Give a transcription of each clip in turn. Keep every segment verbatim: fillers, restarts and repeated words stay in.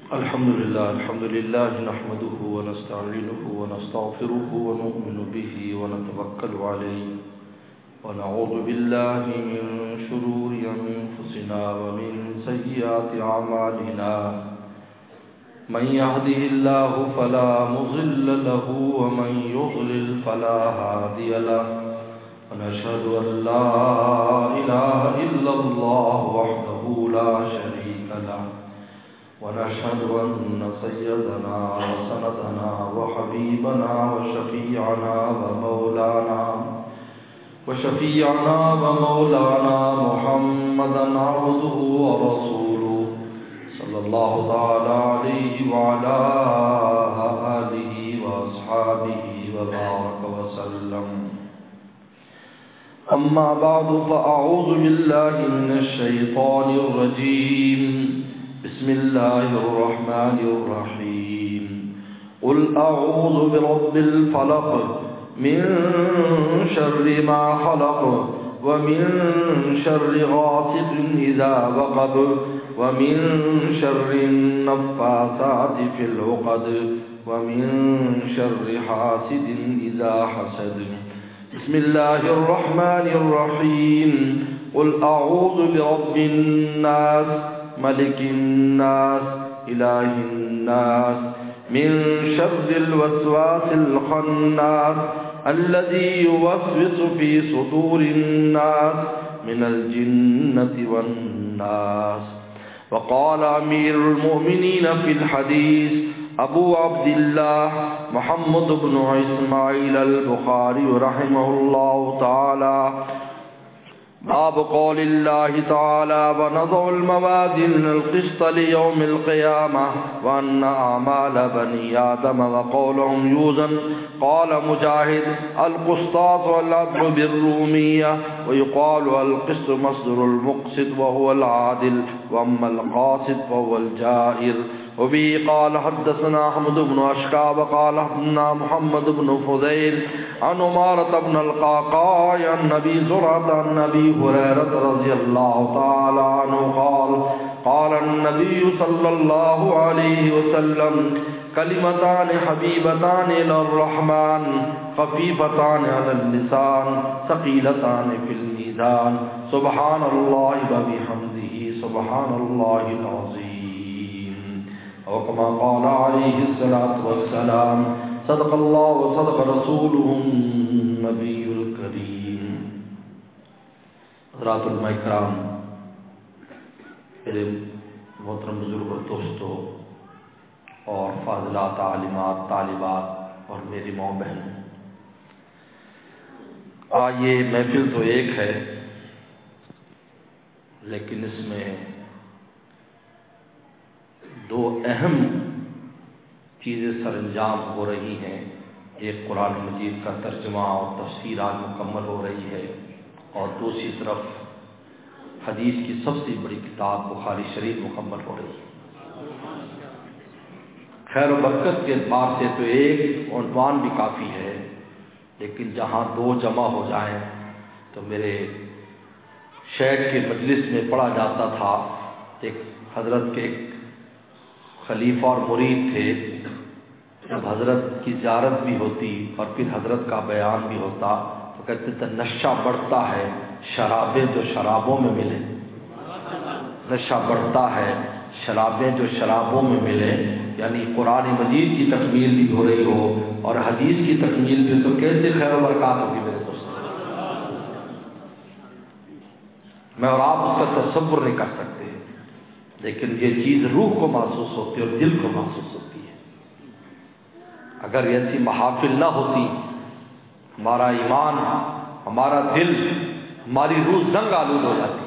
الحمد لله الحمد لله نحمده ونستعينه ونستغفره ونؤمن به ونتوكل عليه ونعوذ بالله من شرور أنفسنا ومن سيئات أعمالنا من يهده الله فلا مضل له ومن يضلل فلا هادي له ونشهد أن لا إله إلا الله وحده لا شريك له ونشهد أن سيدنا وسندنا وحبيبنا وشفيعنا ومولانا وشفيعنا ومولانا محمدا عبده ورسوله صلى الله تعالى عليه وعلى آله وأصحابه وبارك وسلم. أما بعد فأعوذ بالله من الشيطان الرجيم. بسم الله الرحمن الرحيم. قل أعوذ برب الفلق من شر ما خلق ومن شر غاسق إذا وقب ومن شر النفاثات في العقد ومن شر حاسد إذا حسد. بسم الله الرحمن الرحيم. قل أعوذ برب الناس ملك الناس إله الناس من شر الوسواس الخناس الذي يوسوس في صدور الناس من الجنة والناس. وقال أمير المؤمنين في الحديث أبو عبد الله محمد بن إسماعيل البخاري رحمه الله تعالى: باب قول الله تعالى: ونضع الموازين القسط ليوم القيامة وأن أعمال بني آدم وقولهم يوزن. قال مجاهد: القسطاس والعدل بالرومية، ويقال القسط مصدر المقسط وهو العادل، وأما القاسط فهو الجائر. وبه قال حدثنا أحمد بن أشكاب قال حدثنا محمد بن فضيل عن عمارة بن القعقاع عن أبي زرعة عن أبي هريرة رضي الله تعالى عنه قال: قال النبي صلى الله عليه وسلم: كلمتان حبيبتان إلى الرحمن خفيفتان على اللسان ثقيلتان في الميزان سبحان الله وبحمده سبحان الله العظيم. وكما قال عليه الصلاة والسلام: صدق الله وصدق رسوله النبي الكريم. حضرات علماء کرام، میرے محترم بزرگ اور دوستوں اور فاضلات عالمات طالبات اور میری ماں بہنوں، آج یہ محفل تو ایک ہے، لیکن اس میں دو اہم چیزیں سر انجام ہو رہی ہیں. ایک قرآن مجید کا ترجمہ اور تفسیر آج مکمل ہو رہی ہے، اور دوسری طرف حدیث کی سب سے بڑی کتاب بخاری شریف مکمل ہو رہی ہے. خیر و برکت کے اعتبار سے تو ایک عنوان بھی کافی ہے، لیکن جہاں دو جمع ہو جائیں تو میرے شیخ کے مجلس میں پڑھا جاتا تھا. ایک حضرت کے خلیفہ اور مرید تھے، جب حضرت کی زیارت بھی ہوتی اور پھر حضرت کا بیان بھی ہوتا تو کہتے تھے نشہ بڑھتا ہے شرابیں جو شرابوں میں ملے. نشہ بڑھتا ہے شرابیں جو شرابوں میں ملے، یعنی قرآن مجید کی تکمیل بھی ہو رہی ہو اور حدیث کی تکمیل بھی، تو کیسے خیر و برکات ہوگی میرے دوست. میں اور آپ اس کا تصور نہیں کر سکتے، لیکن یہ چیز روح کو محسوس ہوتی ہے اور دل کو محسوس ہوتی ہے. اگر ایسی محافل نہ ہوتی، ہمارا ایمان، ہمارا دل، ہماری روح زنگ آلود ہو جاتی.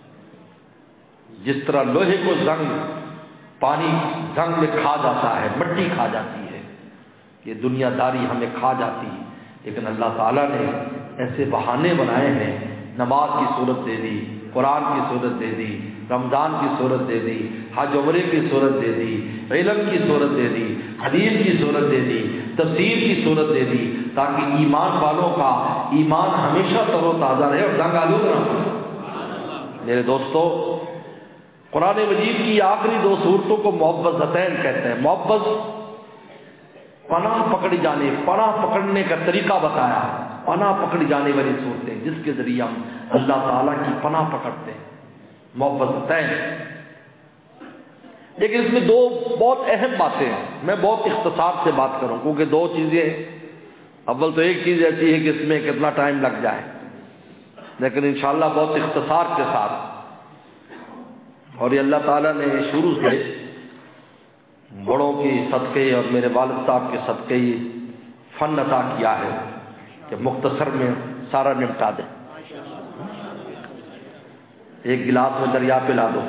جس طرح لوہے کو زنگ، پانی زنگ میں کھا جاتا ہے، مٹی کھا جاتی ہے، یہ دنیا داری ہمیں کھا جاتی ہے. لیکن اللہ تعالیٰ نے ایسے بہانے بنائے ہیں، نماز کی صورت دے دی، قرآن کی صورت دے دی، رمضان کی صورت دے دی، حج عمرے کی صورت دے دی، علم کی صورت دے دی، حدیث کی صورت دے دی، تفسیر کی صورت دے دی، تاکہ ایمان والوں کا ایمان ہمیشہ تر و تازہ رہے اور زنگ آلود نہ ہو. میرے دوستو، قرآن مجید کی آخری دو صورتوں کو معوذتین کہتے ہیں. معوذ پناہ پکڑی جانے پناہ پکڑنے کا طریقہ بتایا. پناہ پکڑی جانے والی صورتیں جس کے ذریعے ہم اللہ تعالیٰ کی پناہ پکڑتے ہیں, معوذتین. لیکن اس میں دو بہت اہم باتیں ہیں. میں بہت اختصار سے بات کروں کیونکہ دو چیزیں ہیں. اول تو ایک چیز ایسی ہے کہ اس میں کتنا ٹائم لگ جائے, لیکن انشاءاللہ بہت اختصار کے ساتھ. اور یہ اللہ تعالیٰ نے شروع سے بڑوں کی صدقے اور میرے والد صاحب کے صدقے یہ فن عطا کیا ہے کہ مختصر میں سارا نمٹا دیں. ایک گلاس میں دریا پلا دو.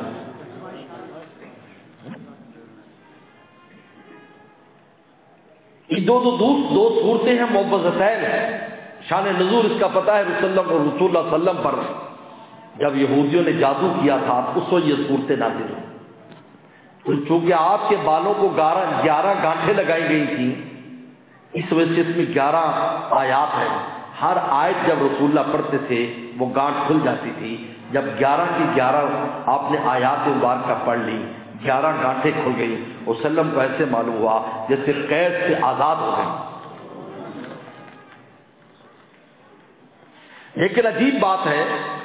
یہ دو دو دو صورتیں ہیں معوذتین. شان نزول اس کا پتہ ہے رسول اللہ رسول اللہ صلی اللہ علیہ وسلم پر جب یہودیوں نے جادو کیا تھا اس وقت یہ صورتیں نازل ہوئی. تو چونکہ آپ کے بالوں کو گیارہ گیارہ گانٹھیں لگائی گئی تھیں, اس وجہ سے اس میں گیارہ آیات ہیں. ہر آیت جب رسول اللہ پڑھتے تھے وہ گانٹھ کھل جاتی تھی. جب گیارہ کی گیارہ آپ نے آیات مبارکہ پڑھ لی, گیارہ گانٹھیں کھل گئی. وسلم کو ایسے معلوم ہوا جیسے قید سے آزاد ہو گئی. لیکن عجیب بات ہے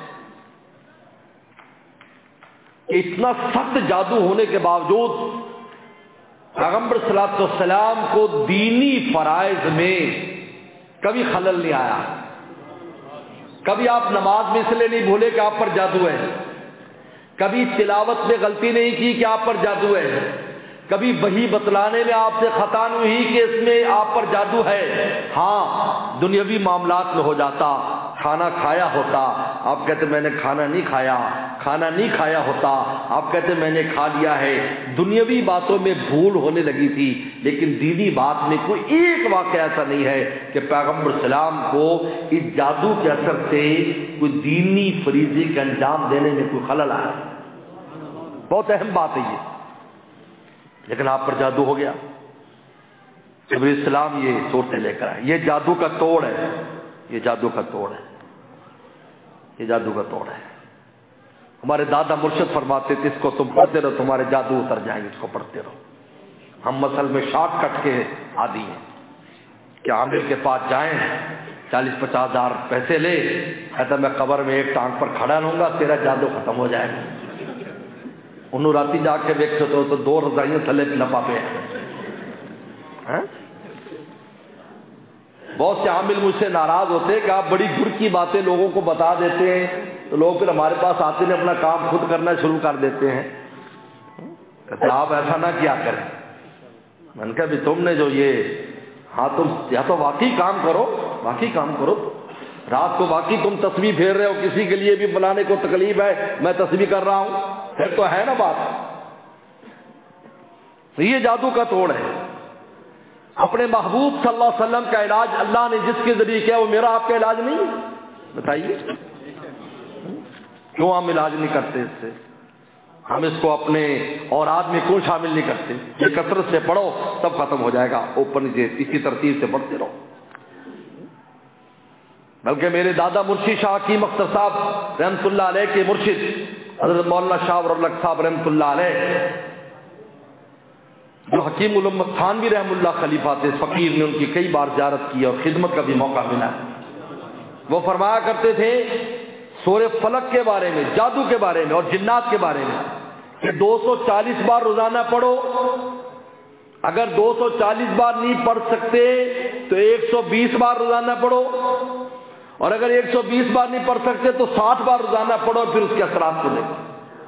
کہ اتنا سخت جادو ہونے کے باوجود پیغمبر صلی اللہ علیہ وسلم کو دینی فرائض میں کبھی خلل نہیں آیا. کبھی آپ نماز میں اس لیے نہیں بھولے کہ آپ پر جادو ہے. کبھی تلاوت میں غلطی نہیں کی کہ آپ پر جادو ہے. کبھی وحی بتلانے میں آپ سے خطا نہیں ہوئی کہ اس میں آپ پر جادو ہے. ہاں دنیاوی معاملات میں ہو جاتا, کھانا کھایا ہوتا, آپ کہتے میں نے کھانا نہیں کھایا, کھانا نہیں کھایا ہوتا, آپ کہتے میں نے کھا لیا ہے. دنیاوی باتوں میں بھول ہونے لگی تھی, لیکن دینی بات میں کوئی ایک واقعہ ایسا نہیں ہے کہ پیغمبر سلام کو اس جادو کے اثر سے کوئی دینی فریضے کا انجام دینے میں کوئی خلل آیا. بہت اہم بات ہے یہ. لیکن آپ پر جادو ہو گیا. جبرائیل السلام یہ صورتیں لے کر آئے. یہ جادو کا توڑ ہے, یہ جادو کا توڑ ہے, یہ جادو کا توڑ ہے. ہمارے دادا مرشد فرماتے تھے اس کو تم پڑھتے رہو تمہارے جادو اتر جائیں گے, اس کو پڑھتے رہو. ہم مسل میں شارٹ کٹ کے عادی ہیں کہ عامر کے پاس جائیں, چالیس پچاس ہزار پیسے لے, کہتا میں قبر میں ایک ٹانگ پر کھڑا رہوں گا, تیرا جادو ختم ہو جائے گا. انہوں راتی جا کے دیکھتے تو, تو دو رضائیاں تھلے لپا پہ ہیں. بہت سے عامل مجھ سے ناراض ہوتے ہیں کہ آپ بڑی گر کی باتیں لوگوں کو بتا دیتے ہیں, تو لوگ پھر ہمارے پاس آتے ہیں اپنا کام خود کرنا شروع کر دیتے ہیں. کہتے آپ ایسا نہ کیا کریں. میں نے کہا بھی تم نے جو یہ, ہاں تم یا تو واقعی کام کرو, واقعی کام کرو. رات کو واقعی تم تسبیح پھیر رہے ہو, کسی کے لیے بھی بلانے کو تکلیف ہے, میں تسبیح کر رہا ہوں, پھر تو ہے نا بات. یہ جادو کا توڑ ہے. اپنے محبوب صلی اللہ علیہ وسلم کا علاج اللہ نے جس کے ذریعے کیا وہ میرا آپ کا علاج نہیں ہے. بتائیے کیوں ہم علاج نہیں کرتے اس سے؟ ہم اس کو اپنے اوراد میں کیوں شامل نہیں کرتے؟ یہ کثرت سے پڑھو تب ختم ہو جائے گا. اوپر نیچے اسی ترتیب سے پڑھتے رہو. بلکہ میرے دادا مرشد شاہ حکیم اختر صاحب رحمۃ اللہ علیہ کے مرشد حضرت مولانا شاہ ورلک صاحب رحمۃ اللہ علیہ, جو حکیم الامت تھانوی رحم اللہ خلیفہ تھے, فقیر نے ان کی کئی بار زیارت کی اور خدمت کا بھی موقع ملا. وہ فرمایا کرتے تھے سورہ فلق کے بارے میں, جادو کے بارے میں اور جنات کے بارے میں کہ دو سو چالیس بار روزانہ پڑھو. اگر دو سو چالیس بار نہیں پڑھ سکتے تو ایک سو بیس بار روزانہ پڑھو, اور اگر ایک سو بیس بار نہیں پڑھ سکتے تو ساٹھ بار روزانہ پڑھو, پھر اس کے اثرات کو لے.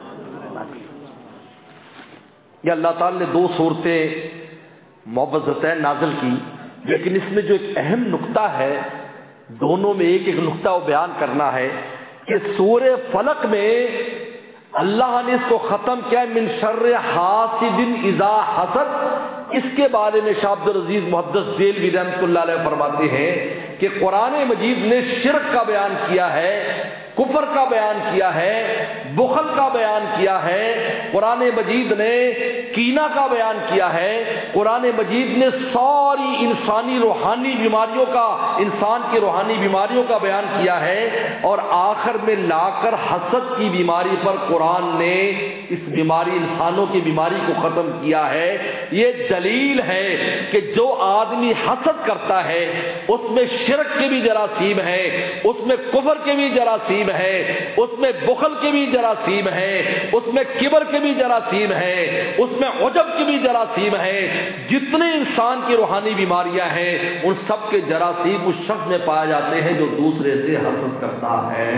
یہ اللہ تعالی نے دو صورتیں معوذتین نازل کی, لیکن اس میں جو ایک اہم نقطہ ہے, دونوں میں ایک ایک نقطہ وہ بیان کرنا ہے کہ سورہ فلق میں اللہ نے اس کو ختم کیا من شر حاسد اذا حسد. اس کے بارے میں شاہ عبد العزیز محدث دہلوی رحمۃ اللہ علیہ فرماتے ہیں کہ قرآن مجید نے شرک کا بیان کیا ہے, کفر کا بیان کیا ہے, بخل کا بیان کیا ہے, قرآن مجید نے کینہ کا بیان کیا ہے, قرآن مجید نے ساری انسانی روحانی بیماریوں کا, انسان کی روحانی بیماریوں کا بیان کیا ہے, اور آخر میں لا کر حسد کی بیماری پر قرآن نے اس بیماری انسانوں کی بیماری کو ختم کیا ہے۔ یہ دلیل ہے کہ جو آدمی حسد کرتا ہے اس میں شرک کے بھی جراثیم ہے، اس میں کفر کے بھی جراثیم ہے، اس میں بخل کے بھی جراثیم ہے، اس میں کبر کے بھی جراثیم ہے، اس میں عجب کے بھی جراثیم ہے۔ جتنے انسان کی روحانی بیماریاں ہیں ان سب کے جراثیم اس شخص میں پائے جاتے ہیں جو دوسرے سے حسد کرتا ہے۔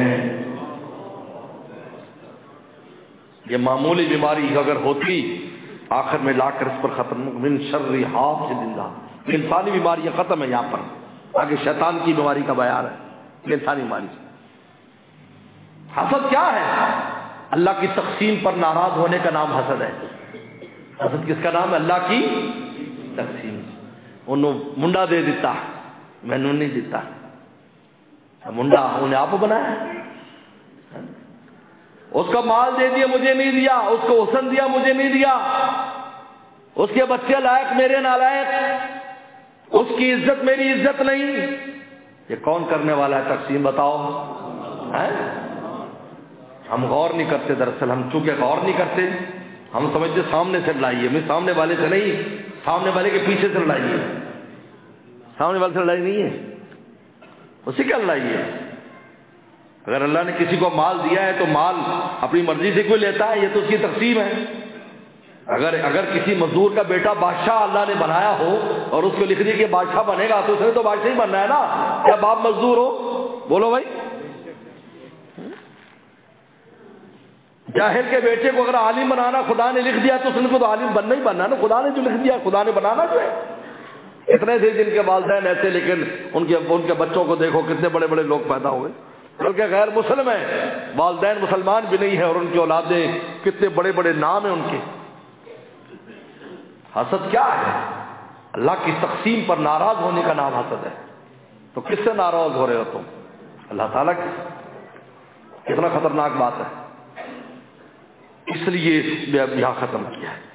یہ معمولی بیماری اگر ہوتی آخر میں لا کر اس پر ختم، من شر حاسد، انسانی بیماریاں ختم ہے یہاں پر، آگے شیطان کی بیماری کا بیان ہے۔ انسانی بیماری حسد کیا ہے؟ اللہ کی تقسیم پر ناراض ہونے کا نام حسد ہے۔ حسد کس کا نام ہے؟ اللہ کی تقسیم۔ انہوں منڈا دے دیتا میں نے نہیں دیتا، منڈا انہیں آپ بنایا، اس کا مال دے دیا مجھے نہیں دیا، اس کو حسن دیا مجھے نہیں دیا، اس کے بچے لائق میرے نالائق، اس کی عزت میری عزت نہیں۔ یہ کون کرنے والا ہے تقسیم بتاؤ؟ ہے؟ ہم غور نہیں کرتے، دراصل ہم چونکہ غور نہیں کرتے ہم سمجھتے سامنے سے لڑائی ہے، میں سامنے والے سے نہیں، سامنے والے کے پیچھے سے لڑائی ہے، سامنے والے سے لڑائی نہیں ہے، اسی کا لڑائی ہے۔ اگر اللہ نے کسی کو مال دیا ہے تو مال اپنی مرضی سے کوئی لیتا ہے؟ یہ تو اس کی تقسیم ہے۔ اگر اگر کسی مزدور کا بیٹا بادشاہ اللہ نے بنایا ہو اور اس کو لکھ دیا کہ بادشاہ بنے گا تو اس نے تو بادشاہ ہی بننا ہے نا، کیا باپ مزدور ہو؟ بولو بھائی۔ جاہل کے بیٹے کو اگر عالم بنانا خدا نے لکھ دیا تو اس نے تو عالم بننا ہی بننا ہے نا، خدا نے جو لکھ دیا خدا نے بنانا جو ہے۔ اتنے تھے جن کے والدین ایسے، لیکن ان کے ان کے بچوں کو دیکھو کتنے بڑے بڑے لوگ پیدا ہوئے، بلکہ غیر مسلم ہیں، والدین مسلمان بھی نہیں ہیں اور ان کی اولادیں کتنے بڑے بڑے نام ہیں ان کے۔ حسد کیا ہے؟ اللہ کی تقسیم پر ناراض ہونے کا نام حسد ہے۔ تو کس سے ناراض ہو رہے ہو تم؟ اللہ تعالیٰ کی۔ کتنا خطرناک بات ہے، اس لیے یہاں ختم کیا ہے۔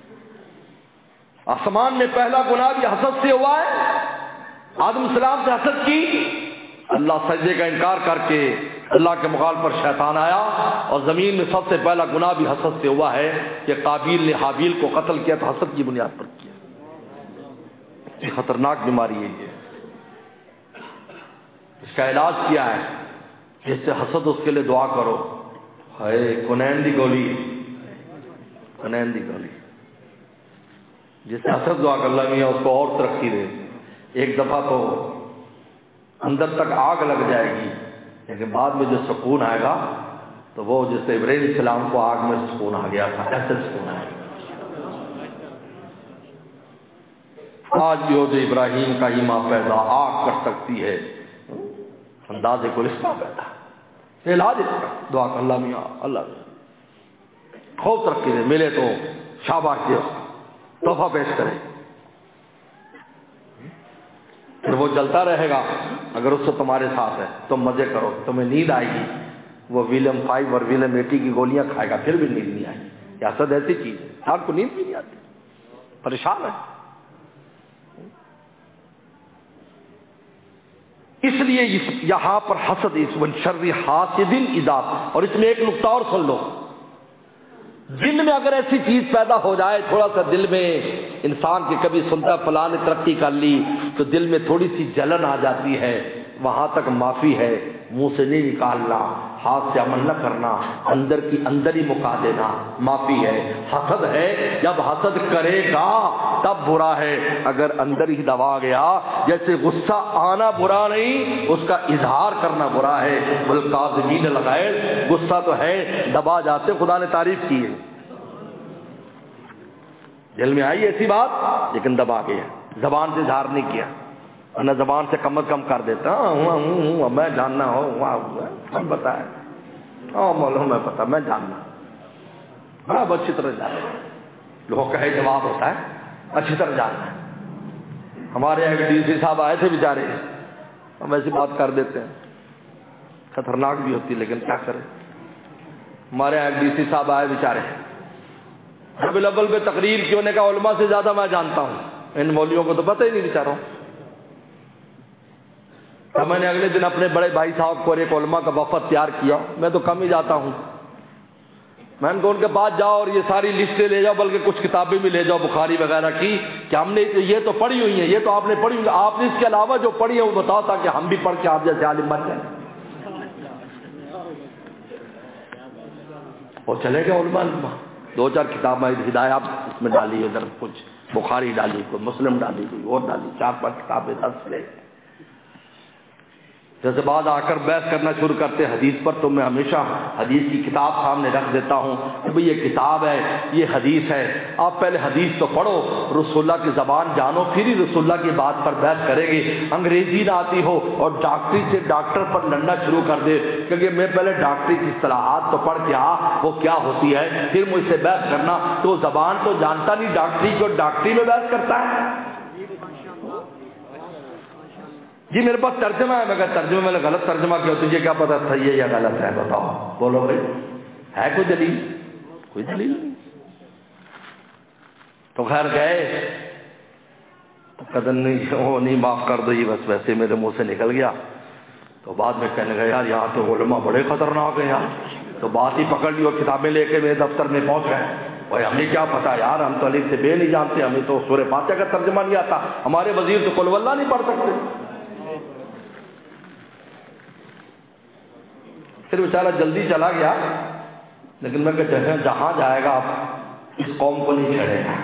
آسمان میں پہلا گناہ بھی حسد سے ہوا ہے، آدم السلام سے حسد کی، اللہ سجدے کا انکار کر کے اللہ کے مخالف پر شیطان آیا، اور زمین میں سب سے پہلا گناہ بھی حسد سے ہوا ہے کہ قابیل نے حابیل کو قتل کیا تو حسد کی بنیاد پر کیا۔ یہ خطرناک بیماری ہے، یہ اس کا علاج کیا ہے؟ جس سے حسد اس کے لیے دعا کرو، ہے کنین دی گولی، کنین دی گولی، جس سے حسد دعا کر اللہ میاں اس کو اور ترقی دے۔ ایک دفعہ تو اندر تک آگ لگ جائے گی لیکن بعد میں جو سکون آئے گا تو وہ جس سے ابراہیم علیہ السلام کو آگ میں سکون آ گیا تھا، ایسے سکون آئے گا۔ آج بھی ہو جو ابراہیم کا ایمان پیدا آگ کر سکتی ہے، انداز کو رشتہ پیدا علاج دعا کر اللہ میاں اللہ خوب ترقی دے، ملے تو شاباش دے، تحفہ پیش کرے، پھر وہ جلتا رہے گا۔ اگر اس سے تمہارے ساتھ ہے تم مزے کرو، تمہیں نیند آئے گی، وہ ویلیم فائیو اور ویلیم ایٹی کی گولیاں کھائے گا پھر بھی نیند نہیں آئے گی۔ یہ حسد ایسی چیز ہے، آپ کو نیند بھی نہیں آتی، پریشان ہے۔ اس لیے یہاں پر حسد اس من شر حاسد اذا، اور اس میں ایک نقطہ اور سن لو، دل میں اگر ایسی چیز پیدا ہو جائے، تھوڑا سا دل میں انسان کے کبھی سنتا فلاں نے ترقی کر لی تو دل میں تھوڑی سی جلن آ جاتی ہے، وہاں تک معافی ہے، منہ سے نہیں نکالنا، ہاتھ سے عمل نہ کرنا، اندر کی اندر ہی مکا دینا، معافی ہے۔ حسد ہے جب حسد کرے گا تب برا ہے، اگر اندر ہی دبا گیا، جیسے غصہ آنا برا نہیں، اس کا اظہار کرنا برا ہے۔ والکاظمین الغیظ، غصہ تو ہے دبا جاتے، خدا نے تعریف کی ہے، دل میں آئی ایسی بات لیکن دبا گیا، زبان سے اظہار نہیں کیا، ورنہ زبان سے کم از کم کر دیتا ہوں میں جاننا ہو ہم بتائے ہاں معلوم ہے پتا میں جاننا بڑا اچھی طرح جاننا، لوگوں کا جواب ہوتا ہے اچھی طرح جاننا ہے۔ ہمارے ایک ڈی سی صاحب آئے تھے بیچارے، ہم ایسی بات کر دیتے ہیں، خطرناک بھی ہوتی لیکن کیا کریں۔ ہمارے ایک ڈی سی صاحب آئے بیچارے، ربیع الاول پہ تقریر کی، انہوں نے کہا علماء سے زیادہ میں جانتا ہوں، ان مولویوں کو تو پتہ ہی نہیں بیچاروں۔ تو میں نے اگلے دن اپنے بڑے بھائی صاحب کو اور ایک علماء کا وفد تیار کیا، میں تو کم ہی جاتا ہوں، میں ان کو ان کے پاس جاؤ اور یہ ساری لسٹیں لے جاؤ، بلکہ کچھ کتابیں بھی لے جاؤ بخاری وغیرہ کی کہ ہم نے یہ تو پڑھی ہوئی ہیں، یہ تو آپ نے پڑھی ہوئی، آپ نے اس کے علاوہ جو پڑھی ہے وہ بتاؤ تاکہ ہم بھی پڑھ کے آپ جیسے عالم بن جائیں۔ اور چلے گئے علماء علماء دو چار کتابیں ہدایات اس میں ڈالی، ادھر کچھ بخاری ڈالی، کوئی مسلم ڈالی، کوئی اور ڈالی، چار پانچ کتابیں دس لے۔ جیسے بعد آ کر بحث کرنا شروع کرتے حدیث پر، تو میں ہمیشہ حدیث کی کتاب سامنے رکھ دیتا ہوں کہ بھئی یہ کتاب ہے، یہ حدیث ہے، آپ پہلے حدیث تو پڑھو، رسول اللہ کی زبان جانو، پھر ہی رسول اللہ کی بات پر بحث کریں گے۔ انگریزی نہ آتی ہو اور ڈاکٹری سے ڈاکٹر پر لڑنا شروع کر دے کیونکہ میں پہلے ڈاکٹری کی اصطلاحات تو پڑھ کے آ وہ کیا ہوتی ہے، پھر مجھ سے بحث کرنا، تو زبان تو جانتا نہیں، ڈاکٹری کو ڈاکٹری میں بحث کرتا ہے۔ جی میرے پاس ترجمہ ہے، میں کہا ترجمہ میں نے غلط ترجمہ کیا، تجھے کیا پتا صحیح ہے یا غلط ہے، بتاؤ بولو بھائی، ہے کوئی دلیل؟ کوئی دلیل نہیں۔ تو خیر گئے تو قدر نہیں وہ نہیں معاف کر دو، بس ویسے میرے منہ سے نکل گیا۔ تو بعد میں کہنے لگا یار یہاں تو علماء بڑے خطرناک ہیں یار، تو بات ہی پکڑ لی اور کتابیں لے کے میرے دفتر میں پہنچ گئے۔ بھائی ہمیں کیا پتا یار، ہم تو الف سے بے نہیں جانتے، ہمیں تو سورہ فاتحہ کا ترجمہ نہیں آتا، ہمارے وزیر تو قل واللہ نہیں پڑھ سکتے۔ پھر بیچارہ جلدی چلا گیا، لیکن میں کہ جگہ جہاں جائے گا اس قوم کو نہیں چھڑے گا۔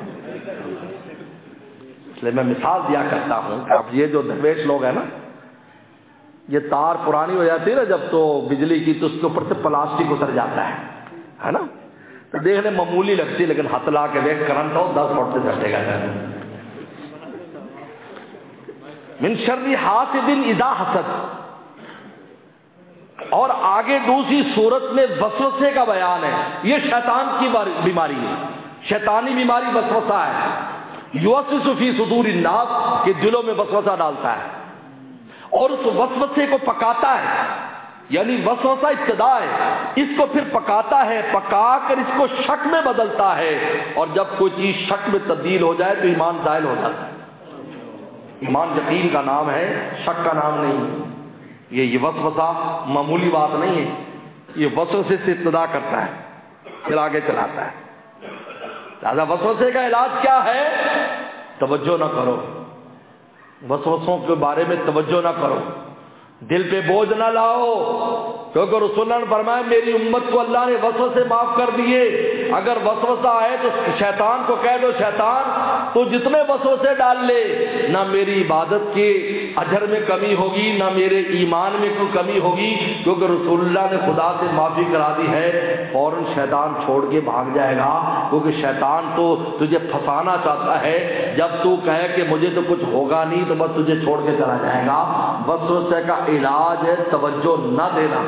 اس لیے میں مثال دیا کرتا ہوں کہ اب یہ جو درویش لوگ ہیں نا، یہ تار پرانی ہو جاتی ہے نا جب تو بجلی کی، تو اس کے اوپر سے پلاسٹک اتر جاتا ہے ہے نا، تو دیکھنے معمولی لگتی، لیکن ہاتھ لا کے دیکھ کرنٹ ہو دس فٹ سے جھٹے گا۔ من شر حاسد اذا حسد، اور آگے دوسری صورت میں وسوسے کا بیان ہے۔ یہ شیطان کی بیماری ہے، شیطانی بیماری وسوسہ ہے، یوسوس فی صدور الناس، کہ دلوں میں وسوسہ ڈالتا ہے اور اس وسوسے کو پکاتا ہے، یعنی وسوسہ ابتدا ہے، اس کو پھر پکاتا ہے، پکا کر اس کو شک میں بدلتا ہے، اور جب کوئی چیز شک میں تبدیل ہو جائے تو ایمان زائل ہو جاتا ہے۔ ایمان یقین کا نام ہے، شک کا نام نہیں۔ یہ یہ وسوسہ معمولی بات نہیں ہے، یہ وسوسے سے ابتدا کرتا ہے پھر آگے چلاتا ہے۔ لہذا وسوسے کا علاج کیا ہے؟ توجہ نہ کرو، وسوسوں کے بارے میں توجہ نہ کرو، دل پہ بوجھ نہ لاؤ، کیونکہ رسول اللہ نے فرمایا میری امت کو اللہ نے وسوسے معاف کر دیے۔ اگر وسوسہ آئے تو شیطان کو کہہ دو شیطان تو جتنے وسوسے ڈال لے، نہ میری عبادت کے اجر میں کمی ہوگی، نہ میرے ایمان میں کوئی کمی ہوگی، کیونکہ رسول اللہ نے خدا سے معافی کرا دی ہے۔ فوراً شیطان چھوڑ کے بھاگ جائے گا، کیونکہ شیطان تو تجھے پھنسانا چاہتا ہے، جب تو کہے کہ مجھے تو کچھ ہوگا نہیں تو بس تجھے چھوڑ کے چلا جائے گا۔ وسوسے کا علاج ہے توجہ نہ دینا،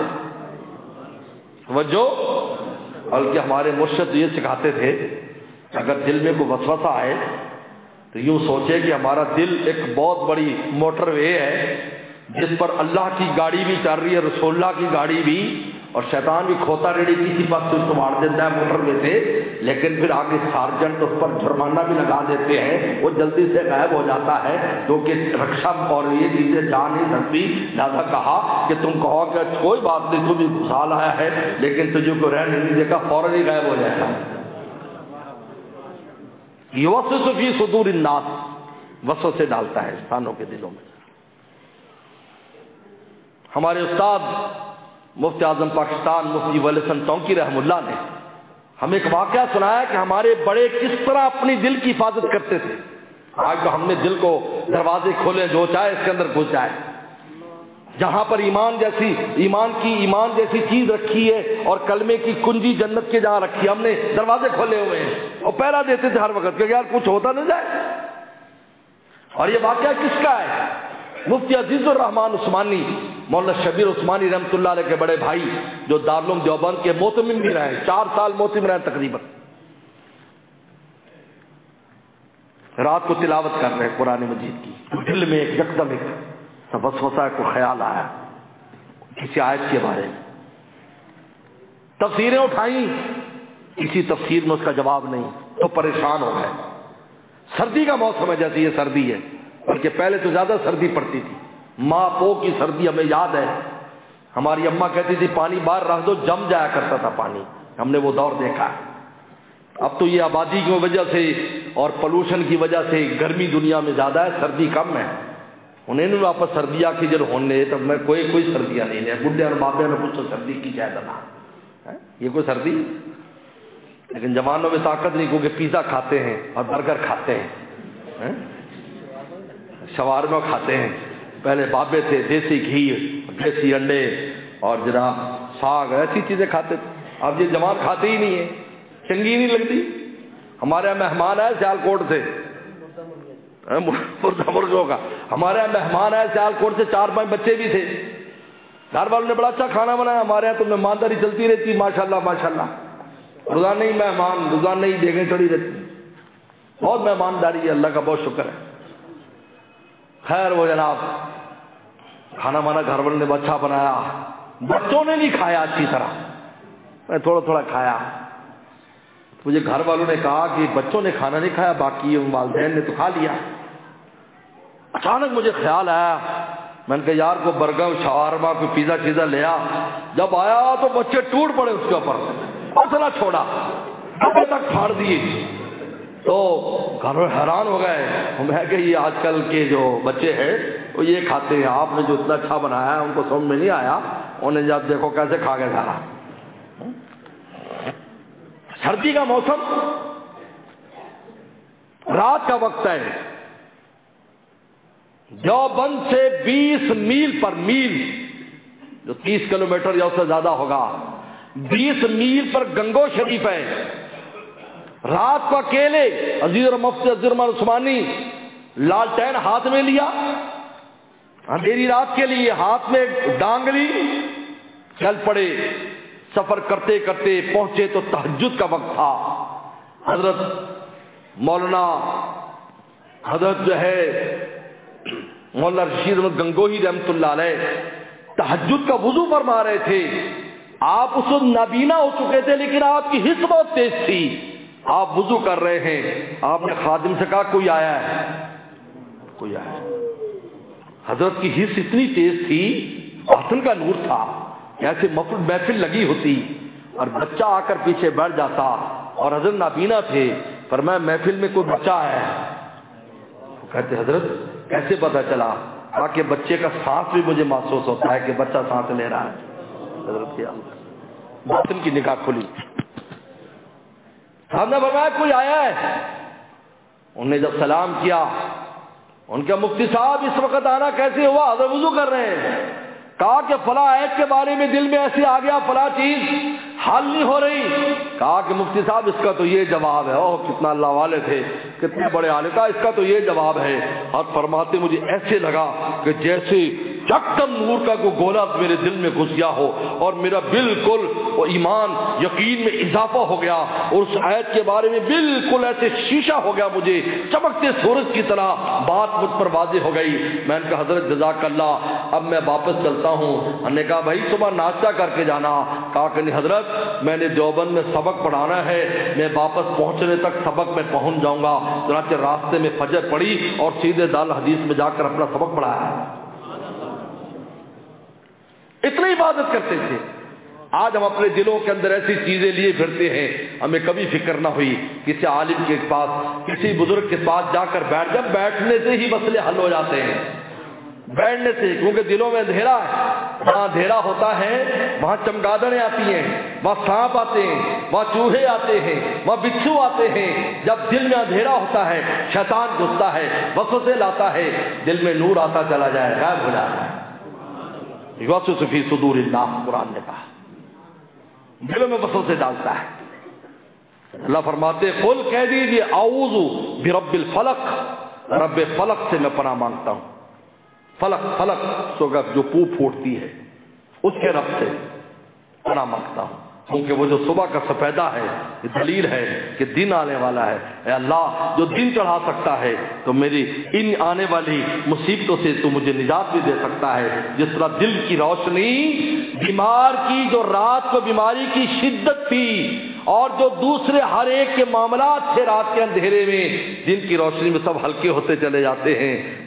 توجہ۔ بلکہ ہمارے مرشد یہ سکھاتے تھے اگر دل میں کوئی وسوسہ آئے تو یوں سوچے کہ ہمارا دل ایک بہت بڑی موٹر وے ہے جس پر اللہ کی گاڑی بھی چل رہی ہے، رسول اللہ کی گاڑی بھی، اور شیطان بھی کھوتا ریڑھی کسی پاس سے اس کو مار دیتا ہے موٹر وے سے، لیکن پھر آگے سارجنٹ اس پر جرمانہ بھی لگا دیتے ہیں، وہ جلدی سے غائب ہو جاتا ہے، کیونکہ رکشا اور یہ چیزیں جا نہیں سکتی۔ لہٰذا کہا کہ تم کہو کہ کوئی بات نہیں تو بھی گھسا لایا ہے، لیکن تجھے کو رہنے نہیں دے گا، فوراً ہی غائب ہو جائے گا۔ یوسوس فی صدور الناس، وسوسے ڈالتا ہے انسانوں کے دلوں میں۔ ہمارے استاد مفتی اعظم پاکستان مفتی ولی حسن ٹونکی رحم اللہ نے ہمیں ایک واقعہ سنایا کہ ہمارے بڑے کس طرح اپنی دل کی حفاظت کرتے تھے۔ آج تو ہم نے دل کو دروازے کھولے، جو چاہے اس کے اندر گھس جائے، جہاں پر ایمان جیسی ایمان کی ایمان جیسی چیز رکھی ہے اور کلمے کی کنجی جنت کے جہاں رکھی، ہم نے دروازے کھولے ہوئے ہیں اور پہرا دیتے تھے ہر وقت کہ یار کچھ ہوتا نہ جائے۔ اور یہ واقعہ کس کا ہے؟ مفتی عزیز الرحمان عثمانی، مولانا شبیر عثمانی رحمۃ اللہ علیہ کے بڑے بھائی، جو دارالعلوم دیوبند کے موتمم بھی رہے، چار سال موتم رہے تقریباً۔ رات کو تلاوت کر رہے قرآن مجید کی، دل میں ایک یکدم ایک وسوسہ کو خیال آیا کسی آیت کے بارے میں، تفسیریں اٹھائیں، کسی تفسیر میں اس کا جواب نہیں، تو پریشان ہو گئے۔ سردی کا موسم ہے، جیسے یہ سردی ہے، بلکہ پہلے تو زیادہ سردی پڑتی تھی، ماں پو کی سردی ہمیں یاد ہے، ہماری اماں کہتی تھی پانی باہر رکھ دو جم جایا کرتا تھا پانی، ہم نے وہ دور دیکھا ہے۔ اب تو یہ آبادی کی وجہ سے اور پولوشن کی وجہ سے گرمی دنیا میں زیادہ ہے، سردی کم ہے۔ انہیں نے واپس سردیاں کی جب ہونے تب میں کوئی کوئی سردیاں نہیں ہے، بڈھے اور بابے نے پوچھو سردی کی کیا دنا ہے، یہ کوئی سردی؟ لیکن جوانوں میں طاقت نہیں، کیونکہ پیزا کھاتے ہیں اور برگر کھاتے ہیں، شوارما کھاتے ہیں۔ پہلے بابے تھے دیسی گھی، دیسی انڈے اور جناب ساگ، ایسی چیزیں کھاتے تھے۔ اب یہ جوان کھاتے ہی نہیں ہیں، چنگی نہیں لگتی۔ ہمارے یہاں مہمان آئے سیال کوٹ سے، مرغوں کا ہمارے یہاں مہمان آئے سیال کوٹ سے، چار پانچ بچے بھی تھے، گھر والوں نے بڑا اچھا کھانا بنایا۔ ہمارے یہاں تو مہمانداری چلتی رہتی، ماشاء اللہ ماشاء اللہ، روزانہ ہی مہمان، روزانہ ہی دیگیں چڑھی رہتی، بہت مہمانداری ہے، اللہ کا بہت شکر ہے۔ خیر وہ جناب کھانا وانا گھر والوں نے اچھا بنایا، بچوں نے نہیں کھایا اچھی طرح، میں تھوڑا تھوڑا کھایا۔ مجھے گھر والوں نے کہا کہ بچوں نے کھانا نہیں کھایا، باقی والدین نے تو کھا لیا۔ اچانک مجھے خیال آیا، میں نے کہا یار کو برگر شاورما کوئی پیزا چیزا لیا، جب آیا تو بچے ٹوٹ پڑے اس کے اوپر، حوصلہ چھوڑا، ابھی تک پھاڑ دیے۔ تو گھر میں حیران ہو گئے، میں کہ یہ آج کل کے جو بچے ہیں وہ یہ کھاتے ہیں، آپ نے جو اتنا اچھا بنایا ہے ان کو سمجھ میں نہیں آیا، انہیں جب دیکھو کیسے کھا گئے سارا۔ سردی کا موسم، رات کا وقت ہے، دیوبند سے بیس میل پر میل، جو تیس کلومیٹر یا اس سے زیادہ ہوگا، بیس میل پر گنگو شریف ہے۔ رات کو اکیلے عزیز اور مفتی عزیز الرحمان عثمانی لالٹین ہاتھ میں لیا، اندھیری رات کے لیے ہاتھ میں ڈانگ لی، چل پڑے۔ سفر کرتے کرتے پہنچے تو تہجد کا وقت تھا۔ حضرت مولانا حضرت جو ہے مولانا رشید احمد گنگوہی رحمۃ اللہ علیہ تہجد کا وضو فرما رہے تھے۔ آپ اس وقت نابینا ہو چکے تھے، لیکن آپ کی حس بہت تیز تھی۔ آپ وضو کر رہے ہیں، آپ نے خادم سے کہا کوئی آیا ہے، کوئی آیا ہے۔ حضرت کی حس اتنی تیز تھی، باطن کا نور تھا، ایسے محفل لگی ہوتی اور بچہ آ کر پیچھے بیٹھ جاتا، اور حضرت نابینا تھے، فرمایا محفل میں کوئی بچہ ہے۔ کہتے حضرت کیسے پتا چلا؟ تاکہ بچے کا سانس بھی مجھے محسوس ہوتا ہے کہ بچہ سانس لے رہا ہے۔ حضرت کیا باطن کی نگاہ کھلی، ہم نے فرمایا کوئی آیا ہے۔ انہوں نے جب سلام کیا، ان کا مفتی صاحب اس وقت آنا کیسے ہوا؟ حضرت وضو کر رہے ہیں۔ کہا کہ فلاں آیت کے بارے میں دل میں ایسے آ گیا، فلاں چیز حل نہیں ہو رہی۔ کہا کہ مفتی صاحب اس کا تو یہ جواب ہے۔ اوہ کتنا اللہ والے تھے، کتنے بڑے عالم، کا اس کا تو یہ جواب ہے۔ اور فرماتے مجھے ایسے لگا کہ جیسے یکدم نور کا کوئی گولا میرے دل میں گھس گیا ہو، اور میرا بالکل وہ ایمان یقین میں اضافہ ہو گیا، اور اس آیت کے بارے میں بالکل ایسے شیشہ ہو گیا، مجھے چمکتے سورج کی طرح بات مجھ پر واضح ہو گئی۔ میں نے کہا حضرت جزاک اللہ، اب میں واپس چلتا ہوں۔ ہم نے کہا بھائی صبح ناشتہ کر کے جانا۔ کہا کہ نہیں حضرت میں نے دیوبند میں سبق پڑھانا ہے، میں واپس پہنچنے تک سبق میں پہنچ جاؤں گا۔ چنانچہ راستے میں فجر پڑھی اور سیدھے دار حدیث میں جا کر اپنا سبق پڑھایا۔ اتنی عبادت کرتے تھے۔ آج ہم اپنے دلوں کے اندر ایسی چیزیں لیے پھرتے ہیں، ہمیں کبھی فکر نہ ہوئی کسی عالم کے پاس، کسی بزرگ کے پاس جا کر بیٹھ، جب بیٹھنے سے ہی مسئلے حل ہو جاتے ہیں، بیٹھنے سے، کیونکہ دلوں میں اندھیرا ہے۔ وہاں اندھیرا ہوتا ہے وہاں چمگادڑیں آتی ہیں، وہاں سانپ آتے ہیں، وہاں چوہے آتے ہیں، وہاں بچھو آتے ہیں۔ جب دل میں اندھیرا ہوتا ہے شیطان گھستا ہے، وسوسے لاتا ہے، دل میں نور آتا چلا جائے، غائب ہو جاتا ہے۔ یوسوس فی صدور الناس، قرآن نے کہا دلوں میں وسوسے ڈالتا ہے۔ اللہ فرماتے قل کہہ دیجیے اعوذ برب الفلق، رب فلق سے میں پناہ مانگتا ہوں۔ فلق فلق سوگا جو پو پھوٹتی ہے، اس کے رب سے پناہ مانگتا ہوں، کیونکہ وہ جو صبح کا سفیدہ ہے یہ دلیل ہے کہ دن آنے والا ہے۔ اے اللہ جو دن چڑھا سکتا ہے تو میری ان آنے والی مصیبتوں سے تو مجھے نجات بھی دے سکتا ہے۔ جس طرح دل کی روشنی بیمار کی جو رات کو بیماری کی شدت تھی، اور جو دوسرے ہر ایک کے معاملات تھے رات کے اندھیرے میں، دن کی روشنی میں سب ہلکے ہوتے چلے جاتے ہیں۔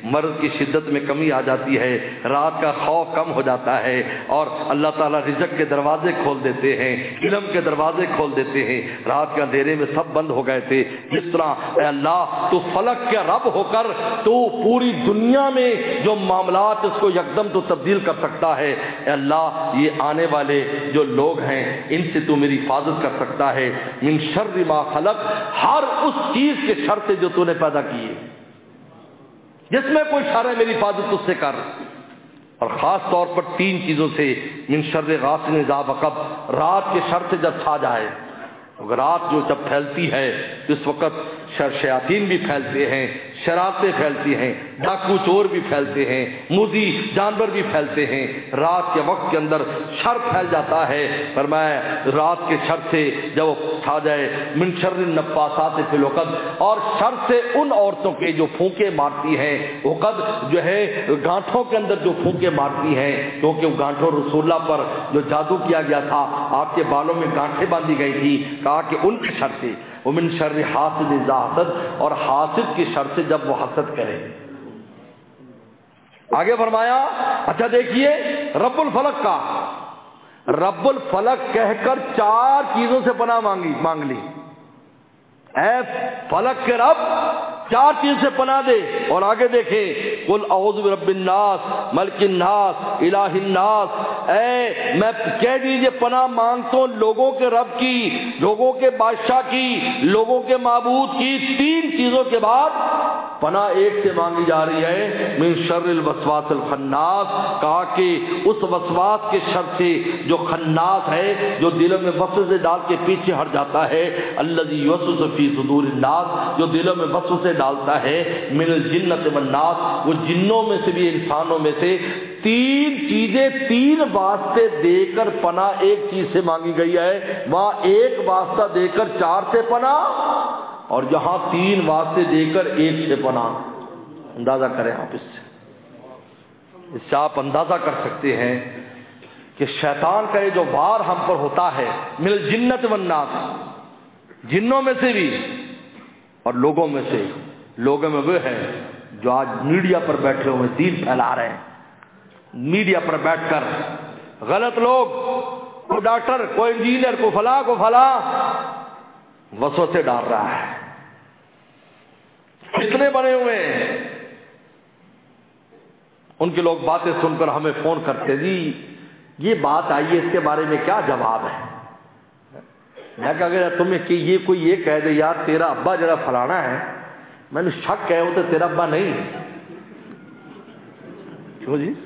مرض کی شدت میں کمی آ جاتی ہے، رات کا خوف کم ہو جاتا ہے، اور اللہ تعالیٰ رزق کے دروازے کھول دیتے ہیں، علم کے دروازے کھول دیتے ہیں۔ رات کے اندھیرے میں سب بند ہو گئے تھے، جس طرح اے اللہ تو فلک کے رب ہو کر تو پوری دنیا میں جو معاملات اس کو یکدم تو تبدیل کر سکتا ہے، اے اللہ یہ آنے والے جو لوگ ہیں ان سے تو میری حفاظت کر سکتا ہے۔ من شر ما خلق، ہر اس چیز کے شر سے جو تو نے پیدا کی ہے، جس میں کوئی شر ہے میری حفاظت اس سے کر، اور خاص طور پر تین چیزوں سے، من شر غاسق اذا وقب، رات کے شر سے جب چھا جائے، رات جو جب پھیلتی ہے اس وقت شر شیاطین بھی پھیلتے ہیں، شرارتیں پھیلتی ہیں، ڈاکو چور بھی پھیلتے ہیں، موذی جانور بھی پھیلتے ہیں، رات کے وقت کے اندر شر پھیل جاتا ہے۔ فرمایا رات کے شر سے جب چھا جائے، من شر النفاثات فی العقد، اور شر سے ان عورتوں کے جو پھونکے مارتی ہیں، عقد جو ہے گانٹھوں کے اندر جو پھونکے مارتی ہیں، کیونکہ وہ گانٹھوں رسول اللہ پر جو جادو کیا گیا تھا، آپ کے بالوں میں گانٹھیں باندھی گئی تھی، کہا کہ ان کے شر سے، ومن شر حاسد اذا حسد، اور حاسد کی شر سے جب وہ حسد کرے۔ آگے فرمایا اچھا دیکھیے رب الفلق کا، رب الفلق کہہ کر چار چیزوں سے پناہ مانگی مانگ لی، اے فلک کے رب چار چیز سے پناہ دے، اور آگے دیکھیں قل اعوذ برب الناس ملک الناس الہ الناس، اے میں کہہ دیجئے پناہ مانگتا ہوں لوگوں کے رب کی، لوگوں کے بادشاہ کی، لوگوں کے معبود کی۔ تین چیزوں کے بعد پناہ ایک سے مانگی جا رہی ہے، من شر الوسواس الخناس، کہا کہ اس وسواس کے شر سے جو خناس ہے، جو دلوں میں وسوسے ڈال کے پیچھے ہٹ جاتا ہے، الذی یوسوس فی صدور الناس، جو دلوں میں وسوسے ڈالتا ہے، من الجنۃ والناس، وہ جنوں میں سے بھی انسانوں میں سے۔ تین چیزیں تین واسطے دے کر پناہ ایک چیز سے مانگی گئی ہے، وہاں ایک واسطہ دے کر چار سے پناہ، اور یہاں تین واسطے دے کر ایک سے پناہ۔ اندازہ کریں آپ اس سے، اس سے آپ اندازہ کر سکتے ہیں کہ شیطان کا یہ جو وار ہم پر ہوتا ہے، من الجنۃ والناس، جنوں میں سے بھی اور لوگوں میں سے۔ لوگوں میں وہ ہے جو آج میڈیا پر بیٹھے ہوئے دین پھیلا رہے ہیں، میڈیا پر بیٹھ کر غلط لوگ، کوئی ڈاکٹر، کوئی انجینئر، کو فلاں کو فلاں وسوسے ڈال رہا ہے، کتنے بنے ہوئے ہیں۔ ان کے لوگ باتیں سن کر ہمیں فون کرتے، جی یہ بات آئی ہے، اس کے بارے میں کیا جواب ہے؟ میں کہا اگر تمہیں کہ یہ کوئی یہ کہہ دے یار تیرا ابا جڑا فلانا ہے، میں نے شک ہے وہ تو تیرا ابا نہیں، کیوں جی؟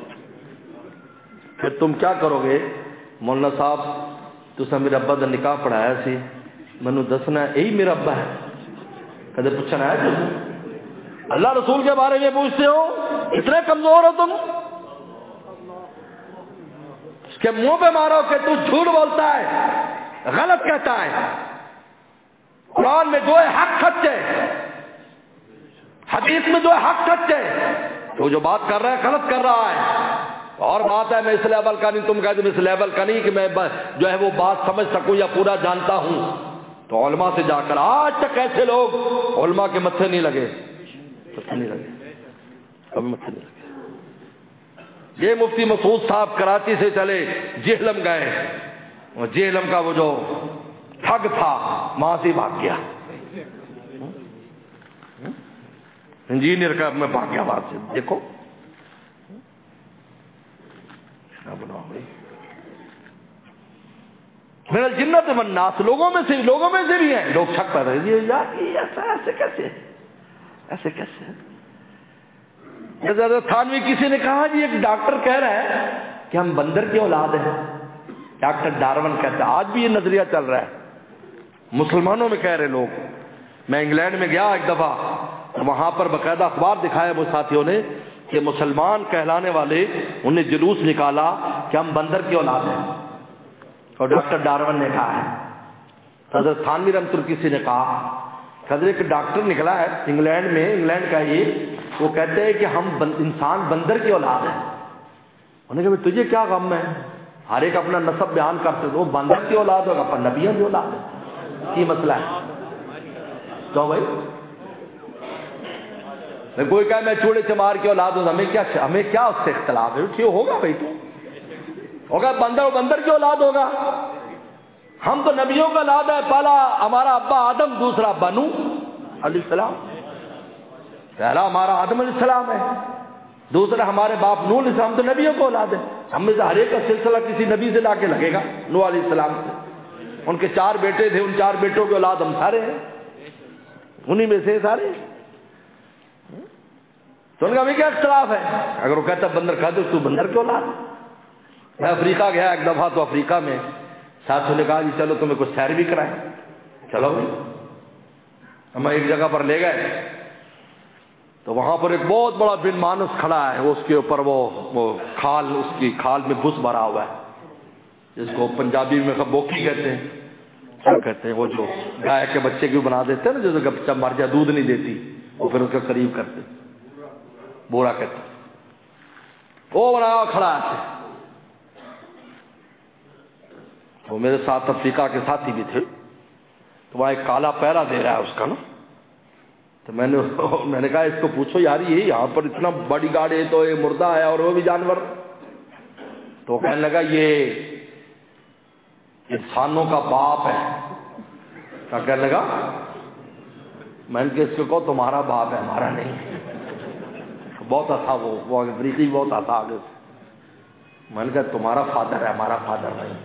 پھر تم کیا کرو گے؟ مولانا صاحب تسا میرے ابا کا نکاح پڑھایا سی، مینو دسنا ہے یہی میرا ابا ہے؟ کدے پوچھنا ہے تم؟ اللہ رسول کے بارے میں پوچھتے ہو؟ اتنے کمزور ہو تم؟ اس کے منہ پہ مارو کہ تو جھوٹ بولتا ہے، غلط کہتا ہے۔ قرآن میں دو حق سچ ہے، حدیث میں دو حق سچ ہے، تو جو بات کر رہا ہے غلط کر رہا ہے۔ اور بات ہے میں اس لیول کا نہیں، تم کہتے میں اس لیول کا نہیں کہ میں جو ہے وہ بات سمجھ سکوں یا پورا جانتا ہوں، تو علماء سے جا کر، آج تک ایسے لوگ علماء کے متھے نہیں لگے، متھے نہیں لگے، ابھی متھے نہیں لگے۔ یہ مفتی مسعود صاحب کراچی سے چلے جہلم گئے، اور جہلم کا وہ جو ٹھگ تھا وہاں سے بھاگ گیا، انجینئر کا میں بھاگ گیا وہاں سے۔ دیکھو میرا جنت والناس، لوگوں میں سے لوگوں میں سے بھی ہیں لوگ شک کر رہے ہیں یار یہ ایسا ایسے کیسے ایسے کیسے۔ تھانوی کسی نے کہا جی ایک ڈاکٹر کہہ رہا ہے کہ ہم بندر کی اولاد ہیں، ڈاکٹر ڈارون کہتا ہے، آج بھی یہ نظریہ چل رہا ہے، مسلمانوں میں کہہ رہے لوگ۔ میں انگلینڈ میں گیا ایک دفعہ، وہاں پر باقاعدہ اخبار دکھایا وہ ساتھیوں نے کہ مسلمان کہلانے والے انہیں جلوس نکالا کہ ہم بندر کی اولاد ہیں، اور ڈاکٹر ڈارون نے کہا ہے، حضرت تھانوی رحمۃ اللہ کسی نے کہا، حضرت ایک ڈاکٹر نکلا ہے انگلینڈ میں، انگلینڈ کا یہ، وہ کہتے ہیں کہ ہم انسان بندر کی اولاد ہیں۔ انہوں نے کہا تجھے کیا غم ہے، ہر ایک اپنا نسب بیان کرتے، وہ بندر کی اولاد ہوگا پر نبیوں کی اولاد ہے، یہ مسئلہ ہے۔ تو بھائی میں کوئی کہے میں چوڑے چمار کی اولاد ہوں، ہمیں کیا ہمیں کیا اس سے اختلاف ہے؟ ٹھیک ہوگا بھائی، تو ہوگا بندر بندر کی اولاد ہوگا. ہم تو نبیوں کا اولاد ہے. پہلا ہمارا ابا آدم، دوسرا ابا نوح علیہ السلام. پہلا ہمارا آدم علیہ السلام ہے، دوسرا ہمارے باپ نوح علیہ السلام. تو نبیوں کو اولاد ہے. ہم میں سے ہر ایک کا سلسلہ کسی نبی سے لا کے لگے گا. نوح علیہ السلام سے ان کے چار بیٹے تھے، ان چار بیٹوں کے اولاد ہم سارے ہیں، انہی میں سے سارے. تو ان کا بھی کیا اختلاف ہے؟ اگر وہ کہتا بندر کھاتے تو بندر کی اولاد. میں افریقہ گیا ایک دفعہ، تو افریقہ میں ساتھیوں نے کہا جی چلو تمہیں کچھ سیر بھی کرائیں. چلو بھائی، ہم ایک جگہ پر لے گئے تو وہاں پر ایک بہت بڑا بن مانس کھڑا ہے. اس کے اوپر وہ وہ کھال، اس کی کھال میں بھس بھرا ہوا ہے، جس کو پنجابی میں بوکی کہتے ہیں. کیا کہتے ہیں وہ جو گائے کے بچے کی بنا دیتے ہیں نا، جیسے بچہ مر جائے دودھ نہیں دیتی، وہ پھر اس کے قریب کرتے، بورا کہتے ہیں. وہ بنا ہوا کھڑا ہے. وہ میرے ساتھ افریقہ کے ساتھی بھی تھے. تو وہاں ایک کالا پہرا دے رہا ہے اس کا نا. تو میں نے میں نے کہا اس کو پوچھو یار یہ یہاں پر اتنا باڈی گارڈ ہے تو یہ مردہ ہے اور وہ بھی جانور. تو کہنے لگا یہ انسانوں کا باپ ہے. کیا کہنے لگا؟ میں نے کہا اس کو کہو تمہارا باپ ہے، ہمارا نہیں. بہت ہنسا وہ وہ افریقی بہت ہنسا آگے. میں نے کہا تمہارا فادر ہے، ہمارا فادر نہیں.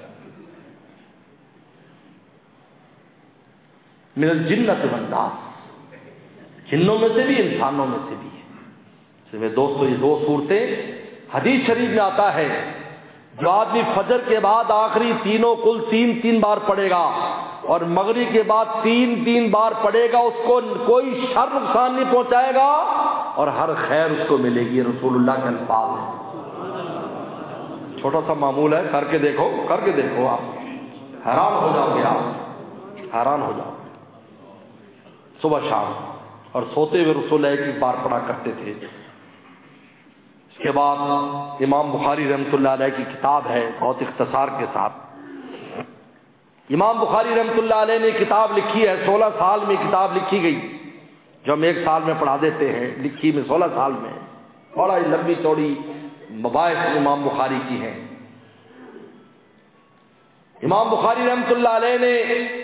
من الجنۃ والناس، جنوں میں سے بھی انسانوں میں سے بھی ہے. اس میں دوستو یہ دو صورتیں حدیث شریف میں آتا ہے، جو آدمی فجر کے بعد آخری تینوں کل تین تین بار پڑھے گا اور مغرب کے بعد تین تین بار پڑھے گا، اس کو کوئی شر نقصان نہیں پہنچائے گا اور ہر خیر اس کو ملے گی. رسول اللہ کے الفاظ ہیں. چھوٹا سا معمول ہے، کر کے دیکھو کر کے دیکھو آپ حیران ہو جاؤ گے، آپ حیران ہو جاؤ. صبح شام اور سوتے ہوئے رسول اللہ ایک بار پڑھا کرتے تھے. اس کے بعد امام بخاری رحمۃ اللہ علیہ کی کتاب ہے، بہت اختصار کے ساتھ. امام بخاری رحمۃ اللہ علیہ نے کتاب لکھی ہے، سولہ سال میں کتاب لکھی گئی، جو ہم ایک سال میں پڑھا دیتے ہیں، لکھی میں سولہ سال میں. بڑا ہی لمبی چوڑی مباحث امام بخاری کی ہیں. امام بخاری رحمۃ اللہ علیہ نے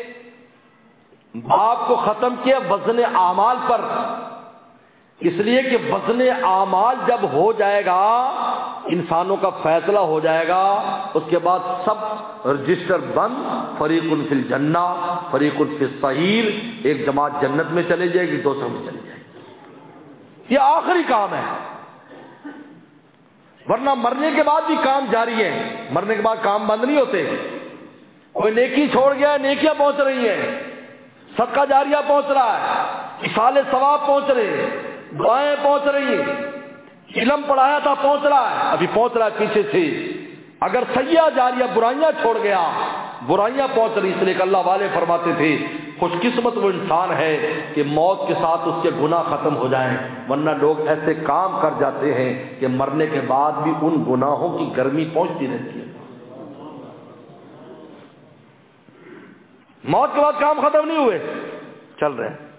باب کو ختم کیا وزن اعمال پر، اس لیے کہ وزن اعمال جب ہو جائے گا، انسانوں کا فیصلہ ہو جائے گا، اس کے بعد سب رجسٹر بند. فریق فی الجنہ فریق فی السعیر، ایک جماعت جنت میں چلے جائے گی، دوسروں میں چلی جائے گی. یہ آخری کام ہے، ورنہ مرنے کے بعد بھی کام جاری ہے. مرنے کے بعد کام بند نہیں ہوتے. کوئی نیکی چھوڑ گیا ہے، نیکیاں پہنچ رہی ہیں، صدقہ جاریہ پہنچ رہا ہے، اصال ثواب پہنچ رہے ہیں، دعائیں پہنچ رہی ہیں، علم پڑھایا تھا پہنچ رہا ہے، ابھی پہنچ رہا ہے پیچھے سے. اگر سیاح جاریہ برائیاں چھوڑ گیا، برائیاں پہنچ رہی. اس لیے کہ اللہ والے فرماتے تھے خوش قسمت وہ انسان ہے کہ موت کے ساتھ اس کے گناہ ختم ہو جائیں، ورنہ لوگ ایسے کام کر جاتے ہیں کہ مرنے کے بعد بھی ان گناہوں کی گرمی پہنچتی رہتی ہے. موت کے بعد کام ختم نہیں ہوئے، چل رہے ہیں.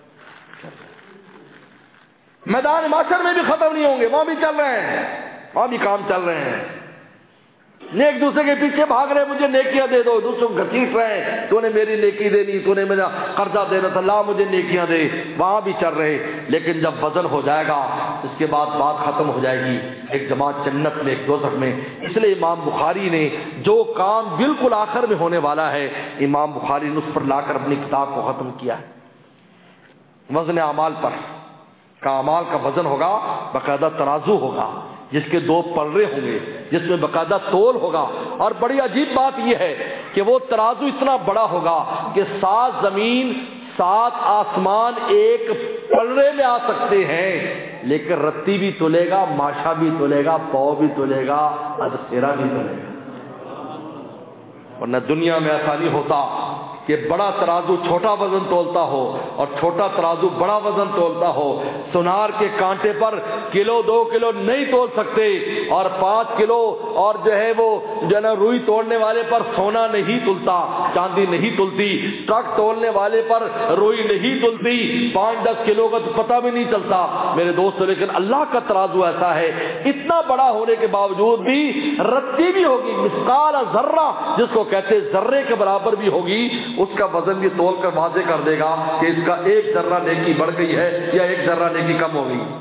میدان محشر میں بھی ختم نہیں ہوں گے، وہاں بھی چل رہے ہیں، وہاں بھی کام چل رہے ہیں. ایک دوسرے کے پیچھے بھاگ رہے، مجھے نیکیاں دے دو، دوسروں کو گھسیٹ رہے ہیں، تو نے میری نیکی دینی، تو نے میرا قرضہ دینا تھا، لا مجھے نیکیاں دے. وہاں بھی چل رہے. لیکن جب وزن ہو جائے گا، اس کے بعد بات ختم ہو جائے گی. ایک جماعت جنت میں، ایک دوزخ میں. اس لیے امام بخاری نے جو کام بالکل آخر میں ہونے والا ہے، امام بخاری نے اس پر لا کر اپنی کتاب کو ختم کیا. وزن اعمال پر کا اعمال کا وزن ہوگا، باقاعدہ ترازو ہوگا جس کے دو پلڑے ہوں گے، جس میں باقاعدہ تول ہوگا. اور بڑی عجیب بات یہ ہے کہ وہ ترازو اتنا بڑا ہوگا کہ سات زمین سات آسمان ایک پلڑے میں آ سکتے ہیں، لیکن رتی بھی تولے گا، ماشا بھی تولے گا، پاؤ بھی تولے گا، ادسیرا بھی تولے گا. ورنہ دنیا میں ایسا نہیں ہوتا کہ بڑا ترازو چھوٹا وزن تولتا ہو اور چھوٹا ترازو بڑا وزن تولتا ہو، سونار کے کانٹے پر کلو دو کلو نہیں تول سکتے، اور پانچ کلو اور جو ہے وہ جو ہے نا روئی توڑنے والے پر سونا نہیں تلتا، چاندی نہیں تلتی، ٹرک تولنے والے پر روئی نہیں تلتی، پانچ دس کلو کا تو پتہ بھی نہیں چلتا میرے دوستو۔ لیکن اللہ کا ترازو ایسا ہے، اتنا بڑا ہونے کے باوجود بھی رتی بھی ہوگی، مثقال ذرہ جس کو کہتے ہیں ذرے کے برابر بھی ہوگی، اس کا وزن بھی تول کر واضح کر دے گا کہ اس کا ایک ذرہ نیکی بڑھ گئی ہے یا ایک ذرہ نیکی کم ہو گئی۔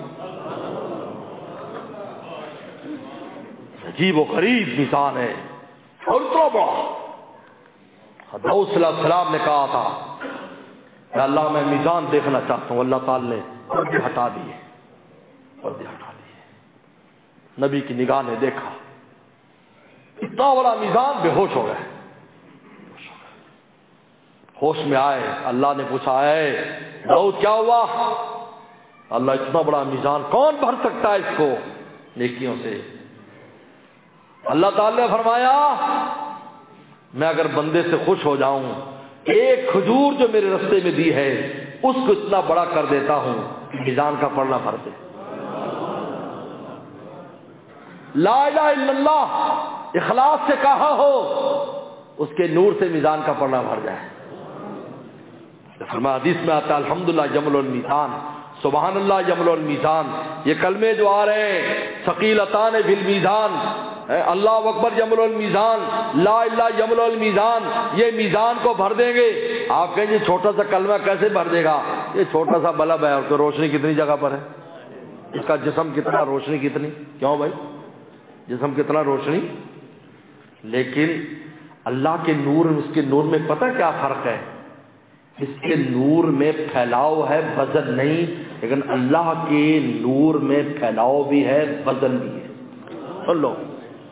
عجیب و غریب میزان ہے اور اتنا بڑا۔ داؤد صلی اللہ علیہ السلام نے کہا تھا کہ اللہ میں میزان دیکھنا چاہتا ہوں، اللہ تعالی نے پردے ہٹا دیے، پردے ہٹا دیے، نبی کی نگاہ نے دیکھا اتنا بڑا میزان، بے ہوش ہو گئے، ہوش میں آئے، اللہ نے پوچھا ہے داؤد کیا ہوا؟ اللہ اتنا بڑا میزان کون بھر سکتا ہے اس کو نیکیوں سے؟ اللہ تعالی نے فرمایا میں اگر بندے سے خوش ہو جاؤں، ایک کھجور جو میرے رستے میں دی ہے اس کو اتنا بڑا کر دیتا ہوں کہ میزان کا پڑنا بھر دے۔ لا الہ الا اللہ اخلاص سے کہا ہو، اس کے نور سے میزان کا پڑنا بھر جائے۔ فرمایا حدیث میں آتا ہے الحمدللہ یمل المیزان، سبحان اللہ یمل المیزان، یہ کلمے جو آ رہے ہیں ثقیلتان بالمیزان، اللہ اکبر یمل المیزان، لا الہ یمل المیزان، یہ میزان کو بھر دیں گے۔ آپ کہیں یہ چھوٹا سا کلمہ کیسے بھر دے گا؟ یہ چھوٹا سا بلب ہے، اس کو روشنی کتنی جگہ پر ہے، اس کا جسم کتنا، روشنی کتنی، کیوں بھائی جسم کتنا روشنی، لیکن اللہ کے نور، اس کے نور میں پتہ کیا فرق ہے؟ اس کے نور میں پھیلاؤ ہے، وزن نہیں، لیکن اللہ کے نور میں پھیلاؤ بھی ہے، وزن بھی ہے۔ سن لو،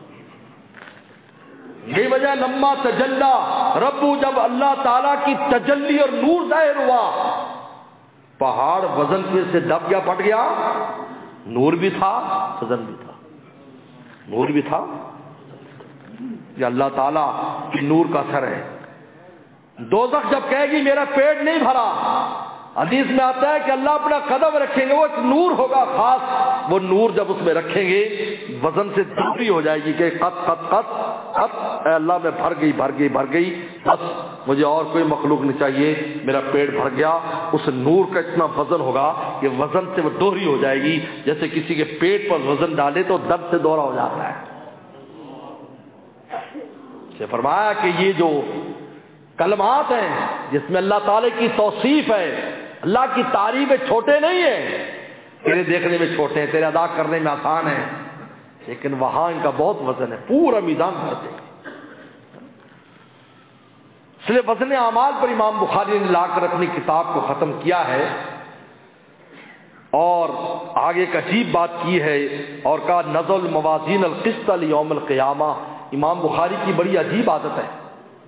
یہ وجہ لما تجلی ربو، جب اللہ تعالیٰ کی تجلی اور نور ظاہر ہوا، پہاڑ وزن پہ سے دب گیا، پھٹ گیا، نور بھی تھا وزن بھی تھا، نور بھی تھا۔ یہ اللہ تعالیٰ کی نور کا اثر ہے۔ دوزخ جب کہے گی میرا پیٹ نہیں بھرا، حدیث میں آتا ہے کہ اللہ اپنا قدم رکھیں گے، وہ ایک نور ہوگا خاص، وہ نور جب اس میں رکھیں گے وزن سے دوری ہو جائے گی کہ قط قط قط قط، اے اللہ میں بھر گئی بھر گئی بھر گئی، بس مجھے اور کوئی مخلوق نہیں چاہیے، میرا پیٹ بھر گیا۔ اس نور کا اتنا وزن ہوگا کہ وزن سے وہ دوہری ہو جائے گی، جیسے کسی کے پیٹ پر وزن ڈالے تو درد سے دوہرا ہو جاتا ہے۔ سے فرمایا کہ یہ جو کلمات ہیں جس میں اللہ تعالی کی توصیف ہے، اللہ کی تعریف چھوٹے نہیں ہیں، تیرے دیکھنے میں چھوٹے ہیں، تیرے ادا کرنے میں آسان ہیں، لیکن وہاں ان کا بہت وزن ہے، پورا میدان بھر دیں گے۔ اس لیے وزن اعمال پر امام بخاری نے لا کر اپنی کتاب کو ختم کیا ہے، اور آگے ایک عجیب بات کی ہے اور کہا نزل الموازین القسط لیوم القیامہ۔ امام بخاری کی بڑی عجیب عادت ہے،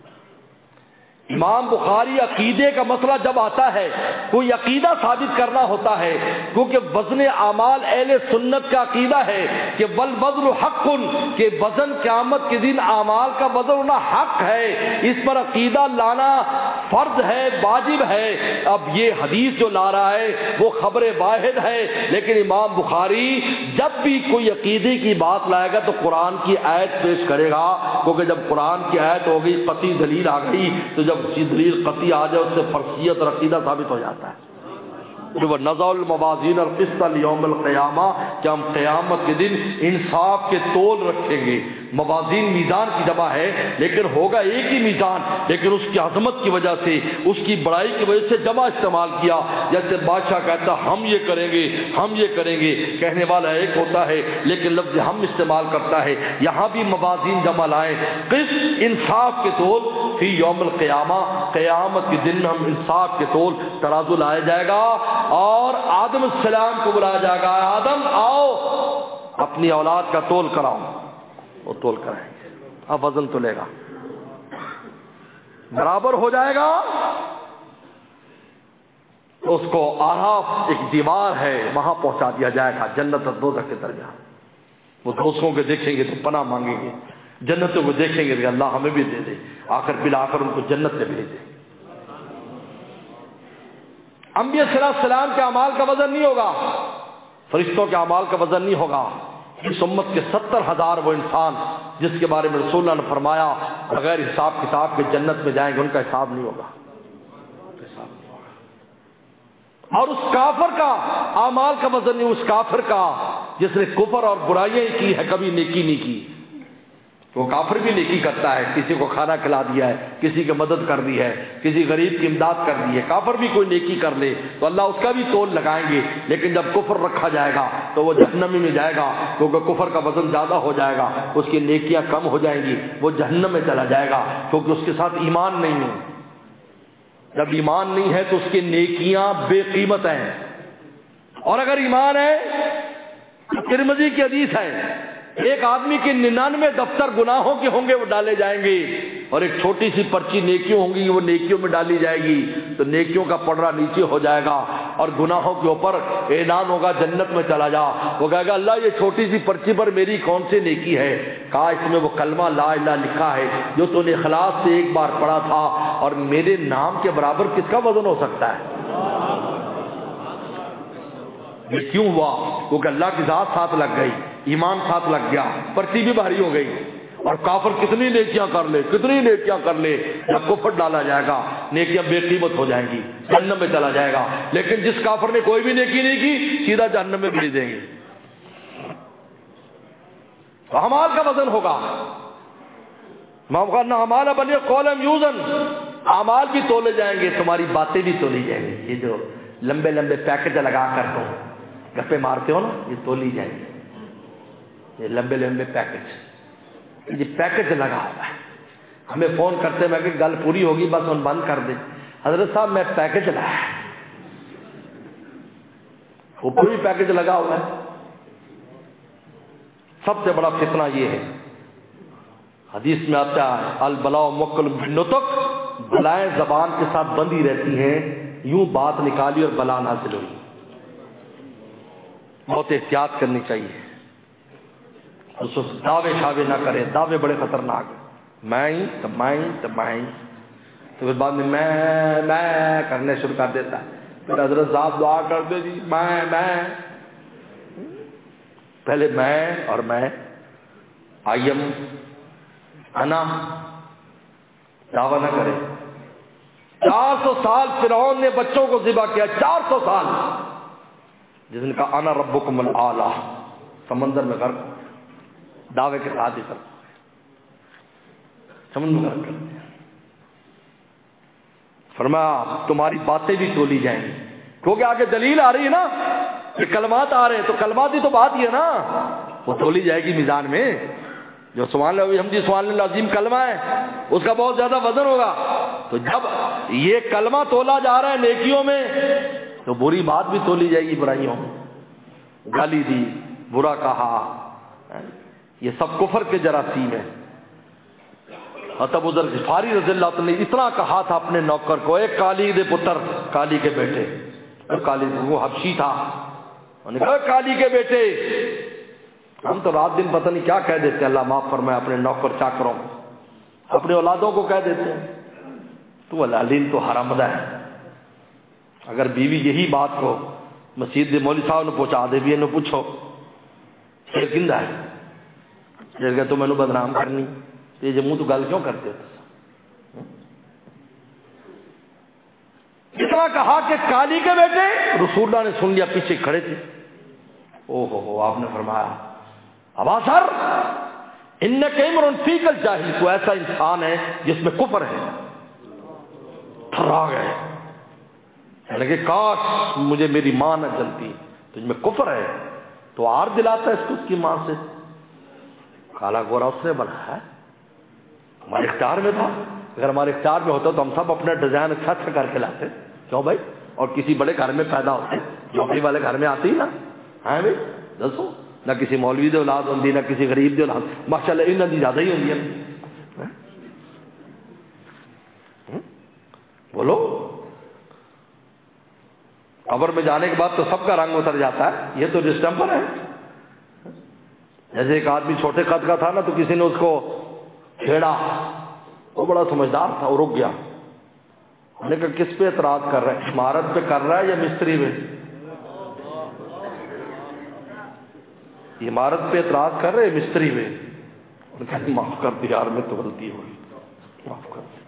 امام بخاری عقیدے کا مسئلہ جب آتا ہے، کوئی عقیدہ ثابت کرنا ہوتا ہے، کیونکہ وزن اعمال اہل سنت کا عقیدہ ہے کہ والوزن حق، کہ وزن قیامت کے دن اعمال کا وزن ہونا حق ہے، اس پر عقیدہ لانا فرض ہے، واجب ہے۔ اب یہ حدیث جو لا رہا ہے وہ خبر واحد ہے، لیکن امام بخاری جب بھی کوئی عقیدے کی بات لائے گا تو قرآن کی آیت پیش کرے گا، کیونکہ جب قرآن کی آیت ہو گئی، قطعی دلیل آ گئی، تو جب دلیل قطعی آ جائے اس سے فرضیت اور عقیدہ ثابت ہو جاتا ہے۔ نزل الموازین القسط لیوم القیامہ، کہ ہم قیامت کے دن انصاف کے تول رکھیں گے۔ موازین میزان کی جمع ہے، لیکن ہوگا ایک ہی میزان، لیکن اس کی عظمت کی وجہ سے، اس کی بڑائی کی وجہ سے جمع استعمال کیا۔ جیسے بادشاہ کہتا ہم یہ کریں گے، ہم یہ کریں گے، کہنے والا ایک ہوتا ہے لیکن لفظ ہم استعمال کرتا ہے۔ یہاں بھی موازین جمع لائیں، قسط انصاف کے تول، فی یوم القیامہ، قیامت کے دن میں ہم انصاف کے تول ترازو لائے جائے گا، اور آدم السلام کو بلایا جائے گا، آدم آؤ اپنی اولاد کا تول کراؤ، وہ تول کرائیں گے، اب وزن تولے گا، برابر ہو جائے گا، تو اس کو آراف ایک دیوار ہے وہاں پہنچا دیا جائے گا، جنت اور دوزخ کے درمیان۔ وہ دوستوں کو دیکھیں گے تو پناہ مانگیں گے، جنتوں کو دیکھیں گے کہ اللہ ہمیں بھی دے دے، آخر بالآخر ان کو جنت میں بھیج دے۔ انبیاء صلی اللہ علیہ وسلم کے اعمال کا وزن نہیں ہوگا، فرشتوں کے اعمال کا وزن نہیں ہوگا، اس امت کے ستر ہزار وہ انسان جس کے بارے میں رسول اللہ نے فرمایا بغیر حساب کتاب کے جنت میں جائیں گے، ان کا حساب نہیں ہوگا، حساب نہیں ہوگا۔ اور اس کافر کا اعمال کا وزن نہیں، اس کافر کا جس نے کفر اور برائیاں ہی کی ہے، کبھی نیکی نہیں کی۔ وہ کافر بھی نیکی کرتا ہے، کسی کو کھانا کھلا دیا ہے، کسی کی مدد کر دی ہے، کسی غریب کی امداد کر دی ہے، کافر بھی کوئی نیکی کر لے تو اللہ اس کا بھی تول لگائیں گے، لیکن جب کفر رکھا جائے گا تو وہ جہنمی میں جائے گا، کیونکہ کفر کا وزن زیادہ ہو جائے گا، اس کی نیکیاں کم ہو جائیں گی، وہ جہنم میں چلا جائے گا، کیونکہ اس کے ساتھ ایمان نہیں ہے۔ جب ایمان نہیں ہے تو اس کی نیکیاں بے قیمت ہیں، اور اگر ایمان ہے، ترمذی کی حدیث ہے، ایک آدمی کے ننانوے دفتر گناہوں کے ہوں گے وہ ڈالے جائیں گے، اور ایک چھوٹی سی پرچی نیکیوں ہوں گی وہ نیکیوں میں ڈالی جائے گی، تو نیکیوں کا پڑھنا نیچے ہو جائے گا اور گناہوں کے اوپر اعلان ہوگا جنت میں چلا جا۔ وہ کہے گا اللہ یہ چھوٹی سی پرچی پر میری کون سی نیکی ہے؟ کہا اس میں وہ کلمہ لا الہ لکھا ہے جو تو نے اخلاص سے ایک بار پڑھا تھا، اور میرے نام کے برابر کس کا وزن ہو سکتا ہے؟ یہ کیوں ہوا؟ کیونکہ اللہ کی ذات ساتھ لگ گئی، ایمان ساتھ لگ گیا، پرچی بھی بھاری ہو گئی۔ اور کافر کتنی نیکیاں کر لے کتنی نیکیاں کر لے جب کفر ڈالا جائے گا نیکیاں بے قیمت ہو جائیں گی، جہنم میں چلا جائے گا۔ لیکن جس کافر نے کوئی بھی نیکی نہیں کی سیدھا جہنم میں بھیج دیں گے۔ تو اعمال کا وزن ہوگا، اعمال بنے قولم یوزن، اعمال بھی تولے جائیں گے، تمہاری باتیں بھی تولی جائیں گی۔ یہ جو لمبے لمبے پیکج لگا کر تم گپے مارتے ہو نا، یہ تولی جائیں گے، یہ لمبے لمبے پیکج، یہ پیکج لگا ہوا ہے۔ ہمیں فون کرتے میں کہ گل پوری ہوگی بس ان بند کر دیں، حضرت صاحب میں پیکج لایا، وہ پوری پیکج لگا ہوا ہے۔ سب سے بڑا فتنہ یہ ہے، حدیث میں آتا ہے البلاء موکل بالنطق، بلائیں زبان کے ساتھ بندھی رہتی ہیں، یوں بات نکالی اور بلا حاصل ہوئی۔ بہت احتیاط کرنی چاہیے، خصوص دعوے شاوے نہ کریں، دعوے بڑے خطرناک ہیں۔ میں ہی تو میں ہی تو میں ہی تو پھر بعد میں میں میں کرنے شروع کر دیتا ہے، پھر حضرت صاحب دعا کر دے جی میں میں پہلے میں اور میں آئی ایم انا، دعویٰ نہ کرے۔ چار سو سال فرعون نے بچوں کو ذبح کیا، چار سو سال، جس نے کہا انا ربکم الاعلی، سمندر میں غرق، دعوے کے ساتھ ہی کر سمندر میں غرق کر دیا۔ فرمایا تمہاری باتیں بھی تولی جائیں گی، کیونکہ آگے دلیل آ رہی ہے نا، کہ کلمات آ رہے ہیں، تو کلمات ہی تو بات ہی ہے نا، وہ تولی جائے گی میزان میں۔ جو سبحان اللہ حمدی سبحان اللہ عظیم کلمہ ہے اس کا بہت زیادہ وزن ہوگا۔ تو جب یہ کلمہ تولا جا رہا ہے نیکیوں میں، تو بری بات بھی تولی جائے گی برائیوں میں، گالی دی، برا کہا، یہ سب کفر کے جراثیم ہیں۔ ابو ذر غفاری رضی اللہ عنہ نے اتنا کہا تھا اپنے نوکر کو، ایک کالی دے پتر، کالی کے بیٹے، کالی وہ حبشی تھا، انہوں نے کہا کالی کے بیٹے، ہم تو رات دن پتہ نہیں کیا کہہ دیتے، اللہ معاف فرمائے اپنے نوکر چاکروں، اپنے اولادوں کو کہہ دیتے ہیں، تو العلیم تو حرامدہ ہے۔ اگر بیوی یہی بات کو مسجد دے مولوی صاحب نے پہنچا دے بھی، انہوں پوچھو شیر کندہ ہے، شیر کہ تو میں نے بدنام کرنی، یہ جموں تو گل کیوں کرتے ہو؟ اتنا کہا کہ کالی کے بیٹے، رسول اللہ نے سن لیا، پیچھے کھڑے تھے، او ہو ہو، آپ نے فرمایا ابا سر انک امرؤ فیک الجاہل، تو ایسا انسان ہے جس میں کفر ہے۔ تھرا گئے، کہ کاش مجھے میری ماں نہ جلتی، تجھ میں کفر ہے، تو آر دلاتا ہے اس کو اس کی ماں سے۔ کالا گورا اس نے بنایا ہے، ہمارے اختیار میں تھا، اگر ہمارے اختیار میں ہوتا تو ہم سب اپنا ڈیزائن اچھا اچھا کر کے لاتے، کیوں بھائی؟ اور کسی بڑے گھر میں پیدا ہوتے، جھوپڑی والے گھر میں آتی نا، ہاں بھائی دسو، نہ کسی مولوی دے اولاد ہوندی، نہ کسی غریب دے اولاد، ماشاءاللہ انہاں دی زیادہ ہی ہوندی ہے۔ بولو، قبر میں جانے کے بعد تو سب کا رنگ اتر جاتا ہے، یہ تو ڈسٹمپر ہے۔ جیسے ایک آدمی چھوٹے قد کا تھا نا، تو کسی نے اس کو چھیڑا، وہ بڑا سمجھدار تھا، وہ رک گیا، نے کہا کس پہ اعتراض کر رہا ہے، عمارت پہ کر رہا ہے یا مستری پہ؟ عمارت پہ اعتراض کر رہے مستری پہ؟ معاف کر دیا یار، میں تو غلطی ہوئی، معاف کر دیا۔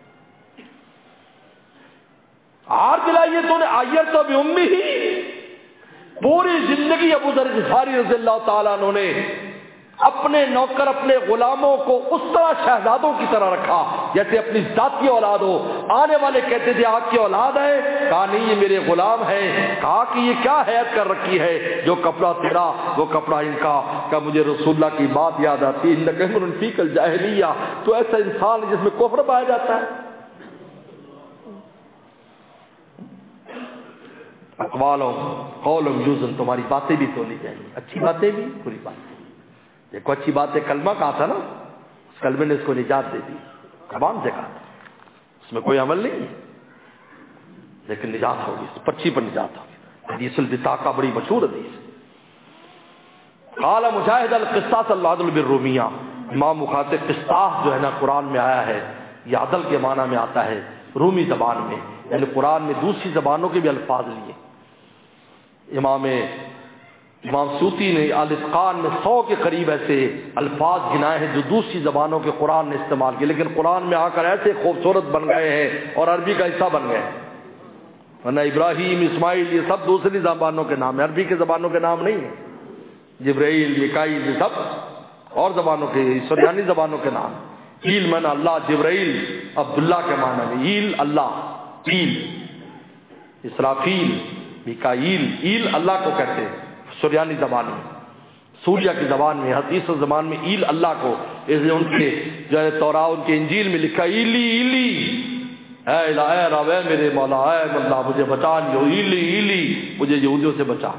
آر دلائیے تو نے آئیر تو بھی امی ہی پوری زندگی ابو ذر غفاری رضی اللہ تعالیٰ عنہ نے اپنے نوکر اپنے غلاموں کو اس طرح شہزادوں کی طرح رکھا جیسے اپنی ذاتی اولاد ہو۔ آنے والے کہتے تھے آپ کی اولاد ہے؟ کہا نہیں یہ میرے غلام ہے۔ کہا کہ یہ کیا حیثیت کر رکھی ہے، جو کپڑا تیرا وہ کپڑا ان کا؟ کہ مجھے رسول اللہ کی بات یاد آتی ہے، ان فیک الجاہلیہ، تو ایسا انسان جس میں کفر پایا جاتا ہے۔ اقوالوں قولوں یوزن، تمہاری باتیں بھی تو نہیں چاہیے، اچھی باتیں بھی بری باتیں۔ دیکھو اچھی بات ہے، کلمہ کہا تھا نا، اس کلمے نے اس کو نجات دے دی، زبان سے کہا تھا، اس میں کوئی عمل نہیں ہے لیکن نجات ہوگی، اس پرچی پر نجات ہوگی۔ حدیث البطاقہ بڑی مشہور حدیث۔ قال مجاہد القسطاس العدل بالرومیہ، امام مخاطب قسطاس جو ہے نا قرآن میں آیا ہے، یہ عدل کے معنی میں آتا ہے رومی زبان میں، یعنی قرآن میں دوسری زبانوں کے بھی الفاظ لیے۔ امام امام سیوطی نے الاتقان میں سو کے قریب ایسے الفاظ گنائے ہیں جو دوسری زبانوں کے قرآن نے استعمال کیے، لیکن قرآن میں آ کر ایسے خوبصورت بن گئے ہیں اور عربی کا حصہ بن گئے، ورنہ ابراہیم اسماعیل یہ سب دوسری زبانوں کے نام ہیں، عربی کے زبانوں کے نام نہیں ہیں۔ جبرائیل میکائیل یہ سب اور زبانوں کے، سریانی زبانوں کے نام۔ ایل من اللہ، جبرائیل عبداللہ کے معنی میں، ایل اللہ، ایل اسرافیل میکائیل، ایل اللہ کو کہتے ہیں سریانی زبان میں، سوریہ کی زبان میں، حدیث زبان میں ایل اللہ کو، اس ان کے جو ہے توراہ ان کے انجیل میں لکھا ایلی ایلی، اے الہ اے رب اے میرے مولا اے اللہ مجھے بچا لیو، ایلی ایلی مجھے یہودیوں سے بچا۔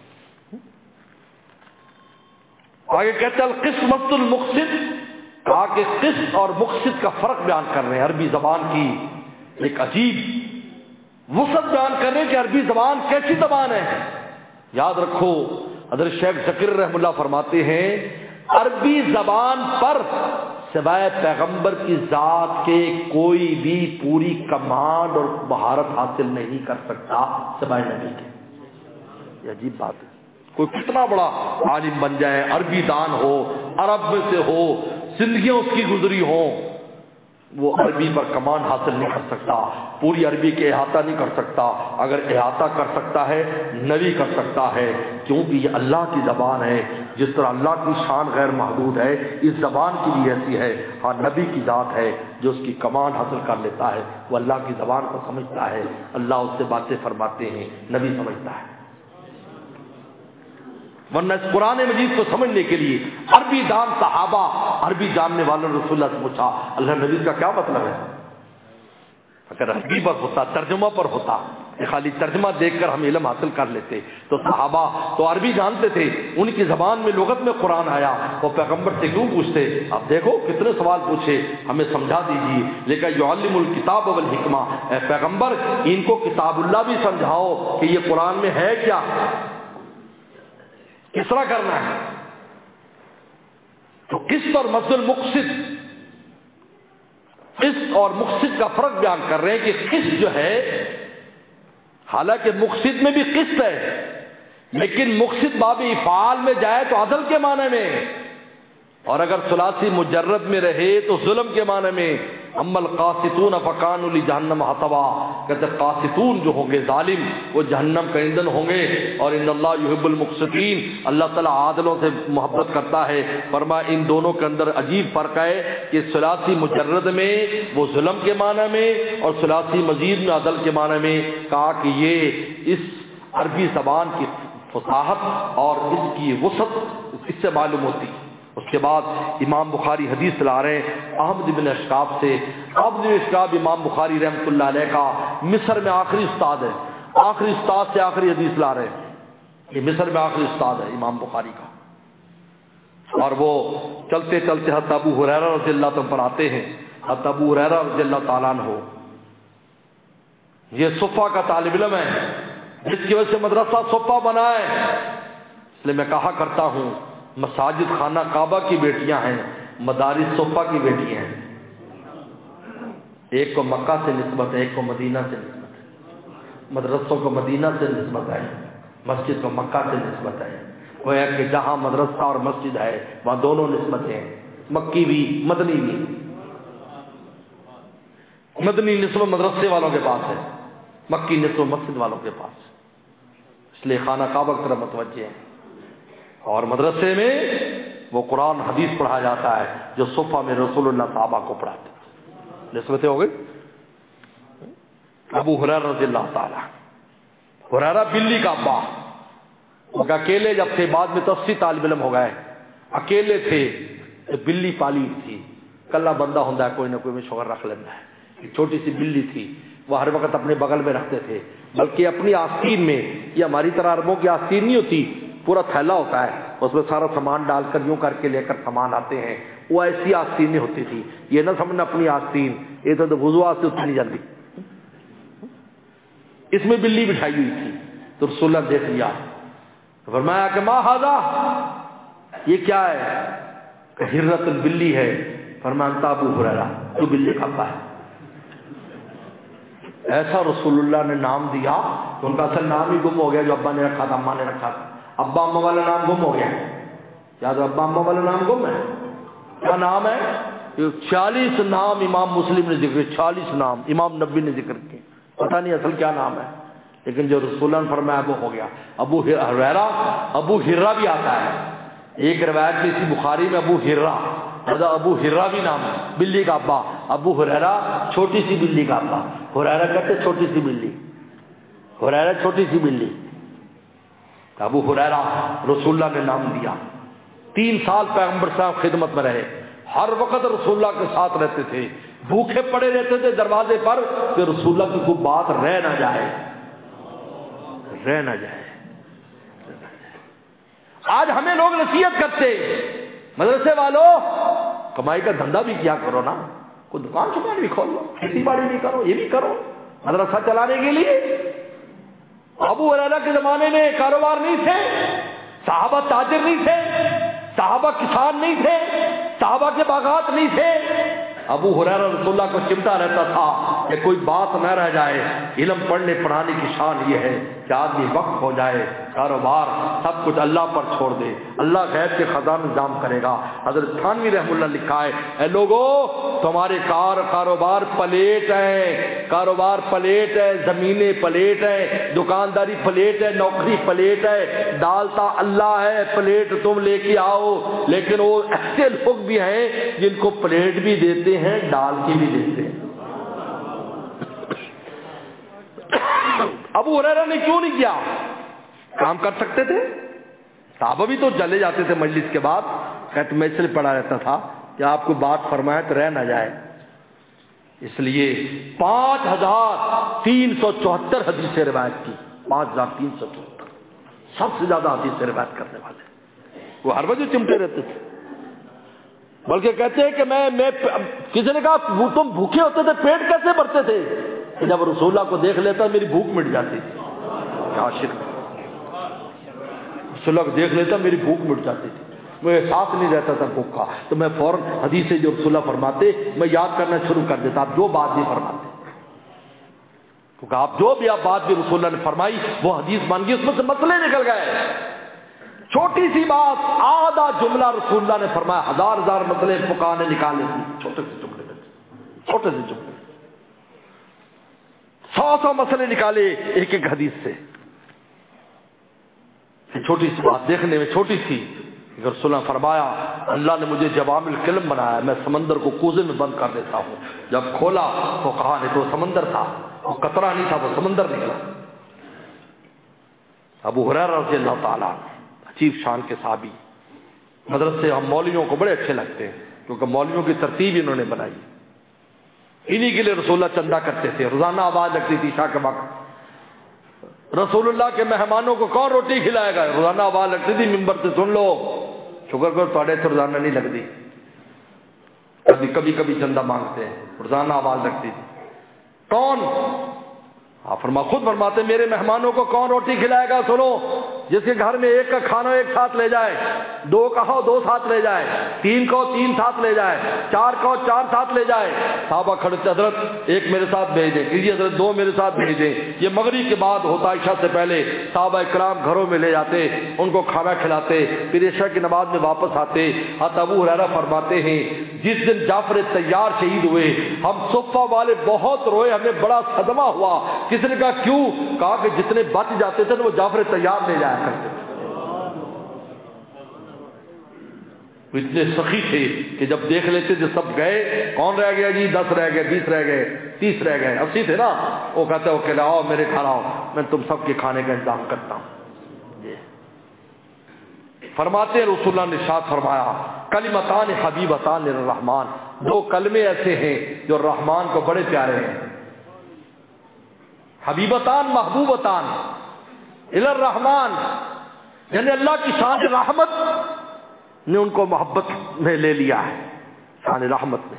آگے کہتے ہیں القسمۃ المقصد، کہا کہ قسط اور مقصد کا فرق بیان کر رہے ہیں، عربی زبان کی ایک عجیب وسعت بیان کر رہے ہیں کہ عربی زبان کیسی زبان ہے۔ یاد رکھو حضرت شیخ ذکر رحم اللہ فرماتے ہیں عربی زبان پر سوائے پیغمبر کی ذات کے کوئی بھی پوری کمانڈ اور مہارت حاصل نہیں کر سکتا سوائے نبی کے۔ یہ عجیب بات ہے، کوئی کتنا بڑا عالم بن جائے، عربی دان ہو، عرب میں سے ہو، زندگیاں اس کی گزری ہوں، وہ عربی پر کمانڈ حاصل نہیں کر سکتا، پوری عربی کے احاطہ نہیں کر سکتا۔ اگر احاطہ کر سکتا ہے نبی کر سکتا ہے، کیونکہ یہ اللہ کی زبان ہے، جس طرح اللہ کی شان غیر محدود ہے اس زبان کی بھی ایسی ہے۔ ہاں نبی کی ذات ہے جو اس کی کمانڈ حاصل کر لیتا ہے، وہ اللہ کی زبان کو سمجھتا ہے، اللہ اس سے باتیں فرماتے ہیں، نبی سمجھتا ہے۔ ورنہ اس قرآن مجید کو سمجھنے کے لیے عربی دان صحابہ، عربی جاننے والوں نے رسول اللہ سے پوچھا اللہ نبی کا کیا مطلب ہے؟ اگر عربی پر ہوتا، ترجمہ پر ہوتا، خالی ترجمہ دیکھ کر ہم علم حاصل کر لیتے تو صحابہ تو عربی جانتے تھے، ان کی زبان میں لغت میں قرآن آیا، وہ پیغمبر سے کیوں پوچھتے؟ اب دیکھو کتنے سوال پوچھے، ہمیں سمجھا دیجیے، لیکن یعلم الکتاب والحکمہ، اے پیغمبر ان کو کتاب اللہ بھی سمجھاؤ کہ یہ قرآن میں ہے کیا، کس طرح کرنا ہے۔ تو قسط اور مصدر مقصد، قسط اور مقصد کا فرق بیان کر رہے ہیں کہ قسط جو ہے حالانکہ مقصد میں بھی قسط ہے، لیکن مقصد باب افعال میں جائے تو عدل کے معنی میں، اور اگر ثلاثی مجرد میں رہے تو ظلم کے معنی میں۔ اما القاسطون فکانوا لجہنم حطبا، کہتے قاسطون جو ہوں گے ظالم وہ جہنم کا ایندھن ہوں گے، اور ان اللہ یحب المقسطین، اللہ تعالیٰ عادلوں سے محبت کرتا ہے۔ فرمایا ان دونوں کے اندر عجیب فرق ہے کہ ثلاثی مجرد میں وہ ظلم کے معنی میں اور ثلاثی مزید میں عدل کے معنی میں، کہا کہ یہ اس عربی زبان کی فصاحت اور اس کی وسعت اس سے معلوم ہوتی ہے۔ اس کے بعد امام بخاری حدیث لا رہے ہیں احمد بن اشکاب سے۔ احمد بن اشکاب امام بخاری رحمۃ اللہ علیہ کا مصر میں آخری استاد ہے، آخری استاد سے آخری حدیث لا رہے ہیں، یہ مصر میں آخری استاد ہے امام بخاری کا، اور وہ چلتے چلتے حضرت ابو ہریرہ رضی اللہ عنہ پر آتے ہیں۔ حضرت ابو ہریرہ رضی اللہ تعالیٰ عنہ یہ صفہ کا طالب علم ہے، جس کی وجہ سے مدرسہ صفہ بنا ہے، اس لیے میں کہا کرتا ہوں مساجد خانہ کعبہ کی بیٹیاں ہیں، مدارس صفہ کی بیٹیاں ہیں۔ ایک کو مکہ سے نسبت ہے، ایک کو مدینہ سے نسبت ہے۔ مدرسوں کو مدینہ سے نسبت ہے، مسجد کو مکہ سے نسبت ہے۔ وہ ہے کہ جہاں مدرسہ اور مسجد ہے وہاں دونوں نسبتیں ہیں، مکی بھی مدنی بھی۔ مدنی نسبت مدرسے والوں کے پاس ہے، مکی نسبت مسجد والوں کے پاس، اس لیے خانہ کعبہ کی طرف متوجہ ہیں۔ اور مدرسے میں وہ قرآن حدیث پڑھا جاتا ہے جو صفہ میں رسول اللہ صحابہ کو پڑھاتے ہیں۔ نسبتیں ہو گئی۔ ابو ہریرہ رضی اللہ تعالی، ہریرہ بلی کا ابا، وہ اکیلے جب تھے، بعد میں تو اسی طالب علم ہو گئے، اکیلے تھے، بلی پالی تھی، کلا بندہ ہوتا ہے کوئی نہ کوئی میں شوہر رکھ لیتا ہے، ایک چھوٹی سی بلی تھی، وہ ہر وقت اپنے بغل میں رکھتے تھے، بلکہ اپنی آستین میں، یہ ہماری طرح عربوں کی آستین نہیں ہوتی، پورا تھیلا ہوتا ہے، اس میں سارا سامان ڈال کر یوں کر کے لے کر سامان آتے ہیں، وہ ایسی آستین نہیں ہوتی تھی، یہ نہ سمجھنا اپنی آستین، یہ تو وضوء سے اتنی جلدی، اس میں بلی بٹھائی ہوئی تھی، تو رسول اللہ دیکھ لیا، فرمایا کہ ما ھذا، یہ کیا ہے؟ کہ ہرۃ بلی ہے۔ فرمایا انت ابو ہریرہ، تو بلی کا ابا ہے۔ ایسا رسول اللہ نے نام دیا تو ان کا اصل نام ہی گم ہو گیا، جو ابا نے رکھا تھا، اماں نے رکھا تھا، ابا اماں والا نام گم ہو گیا۔ کیا تو ابا اماں والا نام گم ہے؟ کیا نام ہے؟ چھیالیس نام امام مسلم نے ذکر، چھیالیس نام امام نبی نے ذکر کیے، پتہ نہیں اصل کیا نام ہے، لیکن جو رسول اللہ نے فرمایا وہ ہو گیا۔ ابو ہریرہ، ابو ہرہ بھی آتا ہے، ایک روایت میں اسی بخاری میں ابو ہرہ، ابو ہرہ بھی نام ہے، بلی کا ابا، ابو ہریرہ چھوٹی سی بلی کا ابا، ہریرہ کہتے چھوٹی سی بلی، ہریرہ چھوٹی سی بلی، ابو ہریرہ رسول اللہ نے نام دیا۔ تین سال پیغمبر صاحب خدمت میں رہے، ہر وقت رسول اللہ کے ساتھ رہتے تھے، بھوکے پڑے رہتے تھے دروازے پر کہ رسول اللہ کی کوئی بات رہ نہ جائے، رہ نہ جائے۔ آج ہمیں لوگ نصیحت کرتے، مدرسے والوں کمائی کا دھندا بھی کیا کرو نا، کوئی دکان شکان بھی کھول لو، کھیتی باڑی بھی کرو، یہ بھی کرو مدرسہ چلانے کے لیے۔ ابو ہریرہ کے زمانے میں کاروبار نہیں تھے، صحابہ تاجر نہیں تھے، صحابہ کسان نہیں تھے، صحابہ کے باغات نہیں تھے۔ ابو ہریرہ رسول اللہ کو چمٹا رہتا تھا کہ کوئی بات نہ رہ جائے۔ علم پڑھنے پڑھانے کی شان یہ ہے کہ آدمی وقف ہو جائے، کاروبار سب کچھ اللہ پر چھوڑ دے، اللہ غیب کے خزانہ انتظام کرے گا۔ حضرت تھانوی رحم اللہ لکھا ہے، اے لوگو تمہارے کار کاروبار پلیٹ ہے، کاروبار پلیٹ ہے، زمینیں پلیٹ ہے، دکانداری پلیٹ ہے، نوکری پلیٹ ہے، ڈالتا اللہ ہے، پلیٹ تم لے کے آؤ۔ لیکن وہ ایسے لوگ بھی ہیں جن کو پلیٹ بھی دیتے ہیں، ڈال کے بھی دیتے ہیں۔ ابو ہریرہ نے کیوں نہیں کیا؟ کام کر سکتے تھے، صحابہ بھی تو چلے جاتے تھے مجلس کے بعد، کہتے میں اس لیے پڑھا رہتا تھا کہ آپ کو بات فرمائے تو رہ نہ جائے، اس لیے پانچ ہزار تین سو چوہتر حدیثیں روایت کی، پانچ ہزار تین سو چوہتر سب سے زیادہ حدیثیں روایت کرنے والے، وہ ہر وجہ چمٹے رہتے تھے۔ بلکہ کہتے ہیں کہ میں میں کسی نے کہا تم بھوکے ہوتے تھے پیٹ کیسے بھرتے تھے؟ کہ جب رسول اللہ کو دیکھ لیتا میری بھوک مٹ جاتی تھی۔ کیا شرک، رسول اللہ کو دیکھ لیتا میری بھوک مٹ جاتی تھی، مجھے احساس نہیں رہتا تھا بھوک کا، تو میں فوراً حدیث سے جو رسول اللہ فرماتے میں یاد کرنا شروع کر دیتا، آپ جو بات بھی فرماتے، کیونکہ آپ جو بھی آپ بات بھی رسول اللہ نے فرمائی وہ حدیث بن گئی، اس میں سے مسئلے نکل گئے۔ چھوٹی سی بات آدھا جملہ رسول اللہ نے فرمایا، ہزار ہزار مسئلے فقہا نے نکالے، چھوٹے سے جملے میں، چھوٹے سے جملے سو سو مسئلے نکالے ایک ایک حدیث سے۔ چھوٹی سی بات دیکھنے میں چھوٹی سی، رسول اللہ نے فرمایا اللہ نے مجھے جوامع الکلم بنایا، میں سمندر کو کوزے میں بند کر دیتا ہوں، جب کھولا تو کہا نہیں تو سمندر تھا، وہ قطرہ نہیں تھا، وہ سمندر نکلا۔ ابو ہریرہ رضی اللہ تعالیٰ عجیب شان کے صحابی، مدرسے ہم مولویوں کو بڑے اچھے لگتے ہیں کیونکہ مولویوں کی ترتیب انہوں نے بنائی، انہی کے لیے رسول اللہ چندہ کرتے تھے، روزانہ آواز لگتی تھی عشاء کے وقت، رسول اللہ کے مہمانوں کو کون روٹی کھلائے گا؟ روزانہ آواز لگتی تھی ممبر سے، سن لو شکر کرو تھوڑے سے روزانہ نہیں لگتی، کبھی کبھی کبھی چندہ مانگتے ہیں، روزانہ آواز لگتی تھی، کون؟ آپ فرما خود فرماتے میرے مہمانوں کو کون روٹی کھلائے گا؟ سنو، جس کے گھر میں ایک کا کھانا ایک ساتھ لے جائے، دو کہو دو ساتھ لے جائے، تین کو تین ساتھ لے جائے، چار کو چار ساتھ لے جائے۔ صحابہ کھڑے تھے، حضرت ایک میرے ساتھ بھیج دیں، کسی حضرت دو میرے ساتھ بھیج دیں۔ یہ مغرب کے بعد ہوتا، عشاء سے پہلے صحابہ کرام گھروں میں لے جاتے، ان کو کھانا کھلاتے، پھر عشاء کی نماز میں واپس آتے۔ حضرت ابو ہریرہ فرماتے ہیں جس دن جعفر طیار شہید ہوئے ہم صفہ والے بہت روئے، ہمیں بڑا صدمہ ہوا۔ کسی نے کہا کیوں؟ کہا کہ جتنے بچ جاتے تھے وہ جعفر طیار لے جایا کرتے تھے۔ اتنے سخی تھے کہ جب دیکھ لیتے تھے سب گئے، کون رہ گیا جی؟ دس رہ گئے، بیس رہ گئے، تیس رہ گئے، اسی تھے نا، وہ کہتے ہو کہ آؤ میرے گھر آؤ، میں تم سب کے کھانے کا انتظام کرتا ہوں۔ فرماتے ہیں رسول اللہ نے ارشاد فرمایا کلمتان حبیبتان للرحمن، دو کلمے ایسے ہیں جو رحمان کو بڑے پیارے ہیں۔ حبیبتان محبوبتان الی الرحمن، یعنی اللہ کی شان رحمت نے ان کو محبت میں لے لیا ہے، شان رحمت نے۔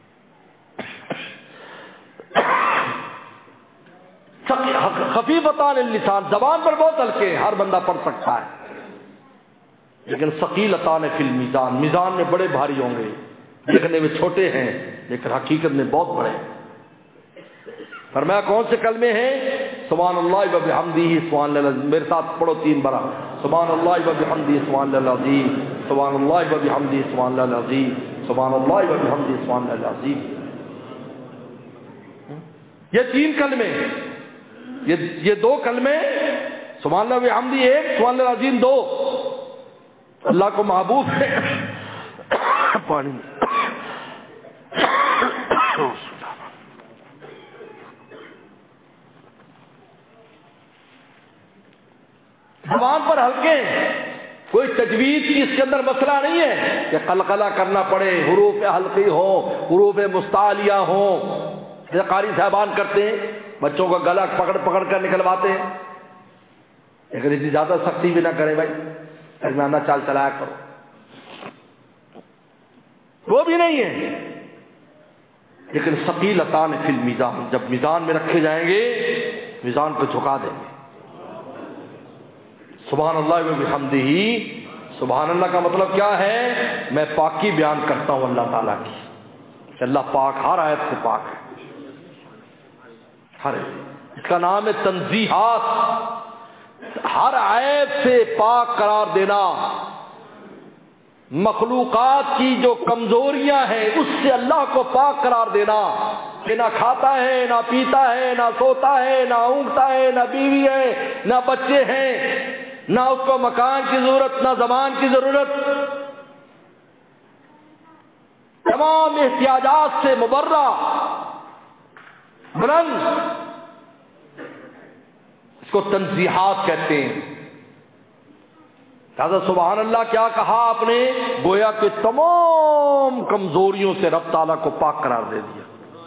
خفیفتان اللسان، زبان پر بہت ہلکے ہیں، ہر بندہ پڑھ سکتا ہے، لیکن ثقیلتان فی المیزان، میزان میں بڑے بھاری ہوں گے، دیکھنے میں چھوٹے ہیں لیکن حقیقت میں بہت بڑے ہیں۔ فرمایا کون سے کلمے ہیں؟ سبحان اللہ و بحمدہ، سبحان اللہ، میرے ساتھ پڑھو تین بار، سبحان اللہ و بحمدہ، سبحان اللہ العظیم، سبحان اللہ و بحمدہ، سبحان اللہ العظیم، سبحان اللہ و بحمدہ، سبحان اللہ العظیم۔ یہ تین کلمے، یہ یہ دو کلمے، سبحان اللہ و بحمدہ ایک، سبحان اللہ العظیم دو، اللہ کو محبوب ہے۔ پانی زبان پر ہلکے، کوئی تجوید کی اس کے اندر مسئلہ نہیں ہے کہ قلقلہ کرنا پڑے، حروف حلقی ہو، حروف مستعلیہ ہو، جیسے قاری صاحبان کرتے ہیں، بچوں کا گلا پکڑ پکڑ کر نکلواتے ہیں، لیکن اتنی زیادہ سختی بھی نہ کرے بھائی، درمیانہ چال چلایا کرو، وہ بھی نہیں ہے۔ لیکن ثقیلتان فی المیزان، جب میزان میں رکھے جائیں گے میزان کو جھکا دیں گے۔ سبحان اللہ و بحمدہ، سبحان اللہ کا مطلب کیا ہے؟ میں پاکی بیان کرتا ہوں اللہ تعالیٰ کی، کہ اللہ پاک، ہر آیت سے پاک ہے، ہر اس کا نام ہے تنزیہات، ہر عیب سے پاک قرار دینا، مخلوقات کی جو کمزوریاں ہیں اس سے اللہ کو پاک قرار دینا، کہ نہ کھاتا ہے، نہ پیتا ہے، نہ سوتا ہے، نہ اونگتا ہے، نہ بیوی ہے، نہ بچے ہیں، نہ اس کو مکان کی ضرورت، نہ زبان کی ضرورت، تمام احتیاجات سے مبرہ، بلند، اس کو تنزیہات کہتے ہیں۔ لہذا سبحان اللہ کیا کہا آپ نے؟ گویا کہ تمام کمزوریوں سے رب تعالیٰ کو پاک قرار دے دیا۔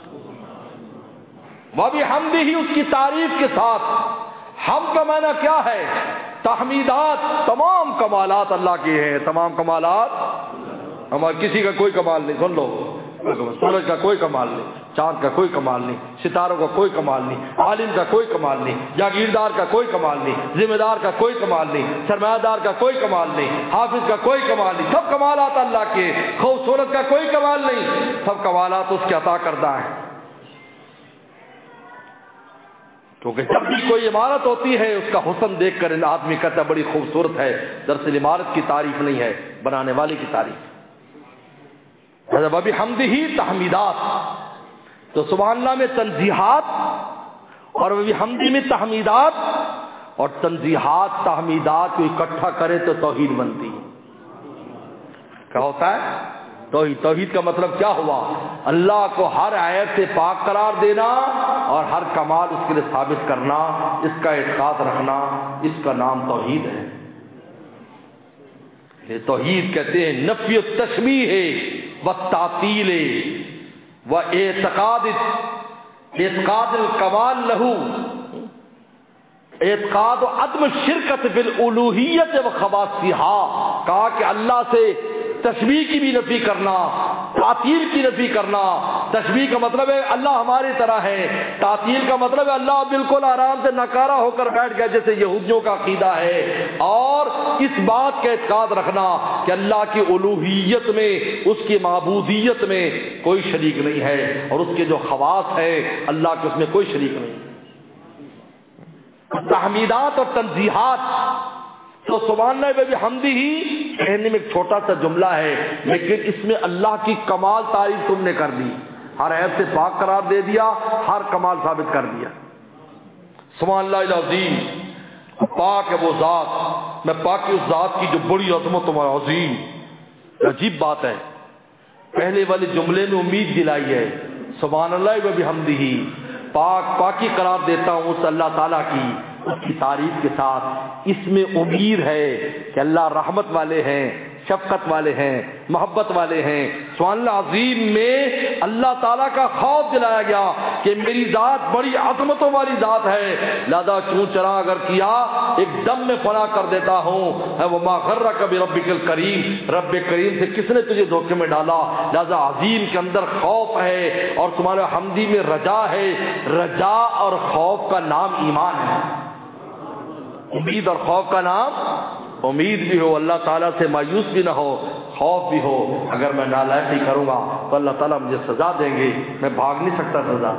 وَبِحَمْدِهِ، ہی اس کی تعریف کے ساتھ، حمد کا معنی کیا ہے؟ تحمیدات، تمام کمالات اللہ کے ہیں، تمام کمالات، ہمارا کسی کا کوئی کمال نہیں، سن لو، سورج کا کوئی کمال نہیں، چاند کا کوئی کمال نہیں، ستاروں کا کوئی کمال نہیں، عالم کا کوئی کمال نہیں، جاگیردار کا کوئی کمال نہیں، ذمہ دار کا کوئی کمال نہیں، سرمایہ دار کا کوئی کمال نہیں، حافظ کا کوئی کمال نہیں، سب کمالات اللہ کے، خوبصورت کا کوئی کمال نہیں، سب کمالات اس کے عطا کردہ ہیں۔ کیونکہ جب بھی کوئی عمارت ہوتی ہے اس کا حسن دیکھ کر آدمی کہتا ہے بڑی خوبصورت ہے، دراصل عمارت کی تعریف نہیں ہے، بنانے والے کی تعریف۔ وَبِحَمْدِهِ تحمیدات، تو سبحان اللہ میں تنزیہات اور وَبِحَمْدِهِ میں تحمیدات، اور تنزیہات تحمیدات کو اکٹھا کرے تو توحید بنتی ہے۔ کیا ہوتا ہے؟ توحید۔ توحید کا مطلب کیا ہوا؟ اللہ کو ہر عیب سے پاک قرار دینا اور ہر کمال اس کے لیے ثابت کرنا، اس کا اعتقاد رکھنا، اس کا نام توحید ہے۔ یہ توحید کہتے ہیں نفی التشبیہ والتعطیل واعتقاد اعتقاد الکمال لہو، اعتقاد عدم شرکت بالالوہیت و خواصہا، کہا کہ اللہ سے تشبیہ کی بھی نفی کرنا، تعطیل کی نفی کرنا۔ تشبیہ کا مطلب ہے اللہ ہماری طرح ہے، تعطیل کا مطلب ہے اللہ بالکل آرام سے ناکارہ ہو کر بیٹھ گیا جیسے یہودیوں کا عقیدہ ہے، اور اس بات کا اعتقاد رکھنا کہ اللہ کی الوہیت میں، اس کی معبودیت میں کوئی شریک نہیں ہے، اور اس کے جو خواص ہے اللہ کے اس میں کوئی شریک نہیں۔ تحمیدات اور تنزیہات تو سبحان اللہ بحمدہ ہی کہنے میں ایک چھوٹا سا جملہ ہے، لیکن اس میں اللہ کی کمال تعریف تم نے کر دی، ہر عیب سے پاک قرار دے دیا، ہر کمال ثابت کر دیا۔ سبحان اللہ العظیم، پاک ہے وہ ذات، میں پاکی اس ذات کی جو بڑی عظمت و عظیم۔ عجیب بات ہے، پہلے والے جملے میں امید دلائی ہے، سبحان اللہ و بحمدہ، پاک پاکی قرار دیتا ہوں اس اللہ تعالیٰ کی، اس کی تعریف کے ساتھ اس میں امید ہے کہ اللہ رحمت والے ہیں، شفقت والے ہیں، محبت والے ہیں۔ سبحان اللہ عظیم میں اللہ تعالیٰ کا خوف دلایا گیا کہ میری ذات بڑی عظمتوں والی ذات ہے، لہذا چون چرا اگر کیا ایک دم میں فنا کر دیتا ہوں۔ وما غرک بربک الکریم، رب کریم سے کس نے تجھے دھوکے میں ڈالا؟ لہذا عظیم کے اندر خوف ہے، اور تمہارے حمدی میں رجا ہے۔ رجا اور خوف کا نام ایمان ہے، امید اور خوف کا نام، امید بھی ہو اللہ تعالیٰ سے مایوس بھی نہ ہو، خوف بھی ہو اگر میں نالائقی کروں گا تو اللہ تعالیٰ مجھے سزا دیں گے، میں بھاگ نہیں سکتا سزا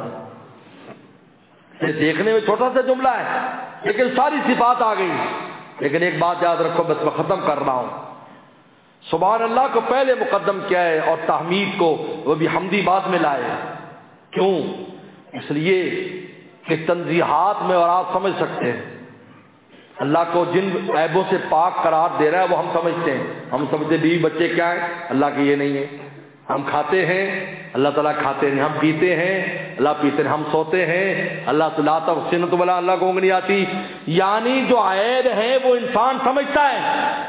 سے۔ یہ دیکھنے میں چھوٹا سا جملہ ہے لیکن ساری صفات آ گئی۔ لیکن ایک بات یاد رکھو، بس میں ختم کر رہا ہوں، سبحان اللہ کو پہلے مقدم کیا ہے اور تحمید کو وہ بھی حمدی بعد میں لائے۔ کیوں؟ اس لیے کہ تنزیہات میں اور آپ سمجھ سکتے ہیں اللہ کو جن عیبوں سے پاک قرار دے رہا ہے وہ ہم سمجھتے ہیں، ہم سمجھتے بیوی بچے کیا ہیں، اللہ کے یہ نہیں ہے۔ ہم کھاتے ہیں، اللہ تعالیٰ کھاتے نہیں۔ ہم پیتے ہیں، اللہ پیتے نہیں۔ ہم سوتے ہیں، اللہ تعالیٰ سنت والا اللہ کو اونگ نہیں آتی۔ یعنی جو عیب ہے وہ انسان سمجھتا ہے،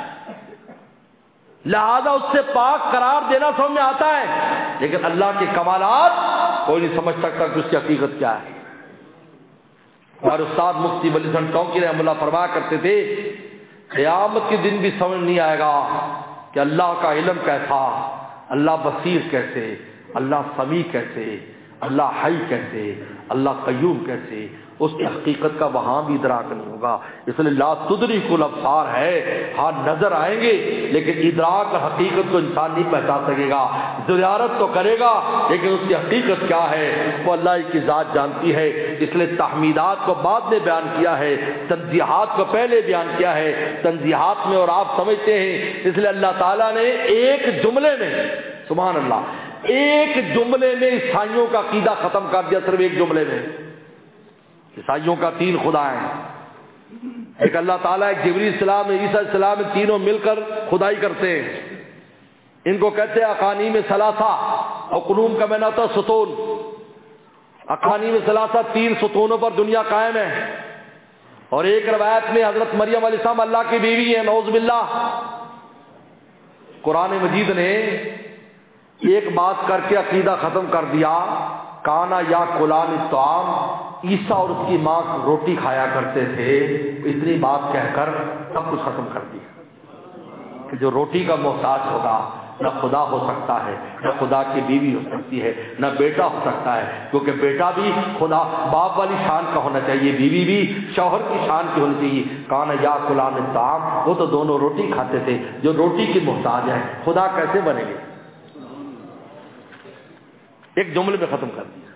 لہذا اس سے پاک قرار دینا سمجھ میں آتا ہے، لیکن اللہ کے کمالات کوئی نہیں سمجھ سکتا کہ اس کی حقیقت کیا ہے۔ ہمارے استاد مفتی ولی حسن ٹونکی رحمۃ اللہ فرمایا کرتے تھے، قیامت کے دن بھی سمجھ نہیں آئے گا کہ اللہ کا علم کیسا، اللہ بصیر کیسے، اللہ سمیع کیسے، اللہ حی کیسے، اللہ قیوم کیسے، اس کی حقیقت کا وہاں بھی ادراک نہیں ہوگا۔ اس لیے لا تدرک الابصار ہے، ہاں نظر آئیں گے لیکن ادراک اور حقیقت کو انسان نہیں پہچان سکے گا۔ زیارت تو کرے گا لیکن اس کی حقیقت کیا ہے وہ اللہ کی ذات جانتی ہے۔ اس لیے تحمیدات کو بعد میں بیان کیا ہے، تنزیہات کو پہلے بیان کیا ہے۔ تنزیہات میں اور آپ سمجھتے ہیں، اس لیے اللہ تعالیٰ نے ایک جملے میں، سبحان اللہ، ایک جملے میں عیسائیوں کا عقیدہ ختم کر دیا، صرف ایک جملے میں۔ عیسائیوں کا تین خدا ہیں، ایک اللہ تعالیٰ، ایک جبریل السلام، عیسیٰ السلام، تینوں مل کر خدائی کرتے ہیں۔ ان کو کہتے ہیں اقانیم ثلاثہ، اور قلوم کا معنی ہوتا ہے ستون۔ اقانیم ثلاثہ، تین ستونوں پر دنیا قائم ہے۔ اور ایک روایت میں حضرت مریم علیہ السلام اللہ کی بیوی ہیں، نعوذ باللہ۔ قرآن مجید نے ایک بات کر کے عقیدہ ختم کر دیا، کانا یا کلان الطعام، عیسیٰ اور اس کی ماں روٹی کھایا کرتے تھے، اتنی بات کہہ کر سب کچھ ختم کر دیا کہ جو روٹی کا محتاج ہوگا نہ خدا ہو سکتا ہے، نہ خدا کی بیوی ہو سکتی ہے، نہ بیٹا ہو سکتا ہے، کیونکہ بیٹا بھی خدا باپ والی شان کا ہونا چاہیے، بیوی بھی شوہر کی شان کی ہونی چاہیے۔ کانا یا کلان الطعام، وہ تو دونوں روٹی کھاتے تھے، جو روٹی کی محتاج ہے خدا کیسے بنے گے؟ ایک جملے میں ختم کر دیا۔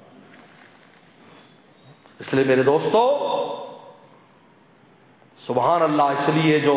اس لیے میرے دوستو، سبحان اللہ، اس لیے جو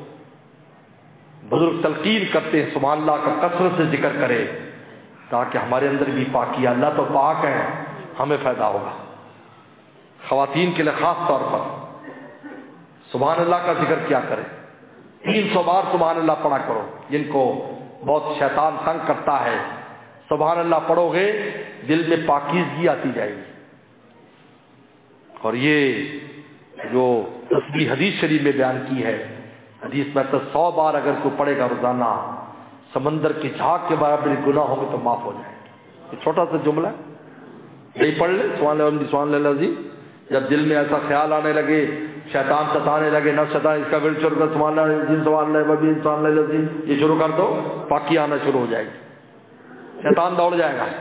بزرگ تلقین کرتے ہیں سبحان اللہ کا کثرت سے ذکر کرے تاکہ ہمارے اندر بھی پاکی، اللہ تو پاک ہے، ہمیں فائدہ ہوگا۔ خواتین کے لیے خاص طور پر سبحان اللہ کا ذکر کیا کرے، تین سو بار سبحان اللہ پڑھا کرو، جن کو بہت شیطان تنگ کرتا ہے، سبحان اللہ پڑھو گے دل میں پاکیزگی آتی جائے گی۔ اور یہ جو تسبیح حدیث شریف میں بیان کی ہے، حدیث میں تو سو بار اگر کوئی پڑھے گا روزانہ، سمندر کی جھاگ کے برابر گناہ ہوں گے تو معاف ہو جائے۔ یہ چھوٹا سا جملہ ہے، یہی پڑھ لے، سبحان اللہ سبحان اللہ عظیم، جب دل میں ایسا خیال آنے لگے، شیطان ستانے لگے، نفس شیطان اس کا ورد شروع کر، سبحان اللہ العظیم سبحان اللہ وبی سبحان اللہ العظیم، یہ شروع کر دو، پاکی آنا شروع ہو جائے گی، شیطان دوڑ جائے گا۔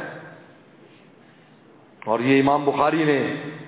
اور یہ امام بخاری نے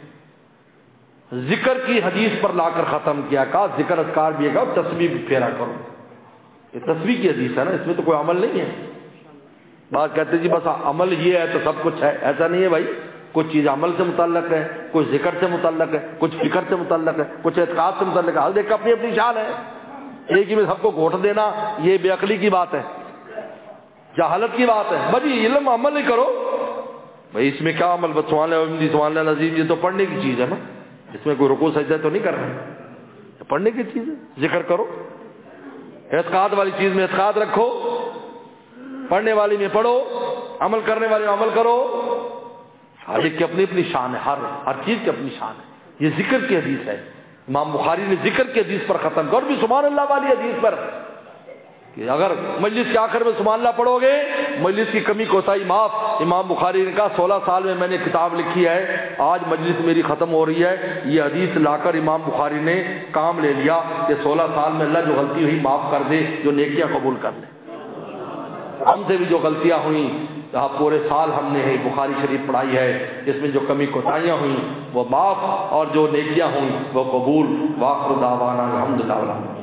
ذکر کی حدیث پر لا کر ختم کیا، کہا ذکر اذکار بھی ہے، کہا تسبیح بھی پھیرا کرو۔ یہ تسبیح کی حدیث ہے نا، اس میں تو کوئی عمل نہیں ہے۔ بات کہتے جی بس عمل یہ ہے تو سب کچھ ہے، ایسا نہیں ہے بھائی، کچھ چیز عمل سے متعلق ہے، کچھ ذکر سے متعلق ہے، کچھ فکر سے متعلق ہے، کچھ اعتقاد سے متعلق ہے، ہر ایک اپنی اپنی شان ہے۔ ایک ہی میں سب کو گھوٹ دینا یہ بے عقلی کی بات ہے، جہالت کی بات ہے۔ بھائی علم عمل نہیں کرو بھائی، اس میں کیا عمل؟ سبحان اللہ سبحان اللہ العظیم یہ تو پڑھنے کی چیز ہے نا، اس میں کوئی رکوع سجدہ تو نہیں کر رہے، پڑھنے کی چیز ہے، ذکر کرو۔ اعتقاد والی چیز میں اعتقاد رکھو، پڑھنے والی میں پڑھو، عمل کرنے والے میں عمل کرو۔ ہر ایک کی اپنی اپنی شان ہے، ہر ہر چیز کی اپنی شان ہے۔ یہ ذکر کی حدیث ہے، امام بخاری نے ذکر کی حدیث پر ختم کر، اور بھی سبحان اللہ والی حدیث پر کہ اگر مجلس کے آخر میں سبحان اللہ پڑھو گے مجلس کی کمی کوتاہی معاف۔ امام بخاری نے کہا سولہ سال میں میں نے کتاب لکھی ہے، آج مجلس میری ختم ہو رہی ہے، یہ حدیث لا کر امام بخاری نے کام لے لیا کہ سولہ سال میں اللہ جو غلطی ہوئی معاف کر دے، جو نیکیاں قبول کر لے۔ ہم سے بھی جو غلطیاں ہوئیں، جہاں پورے سال ہم نے بخاری شریف پڑھائی ہے، اس میں جو کمی کوتاہیاں ہوئیں وہ معاف، اور جو نیکیاں ہوئیں وہ قبول۔ وآخر دعوانا الحمدللہ رب العالمین۔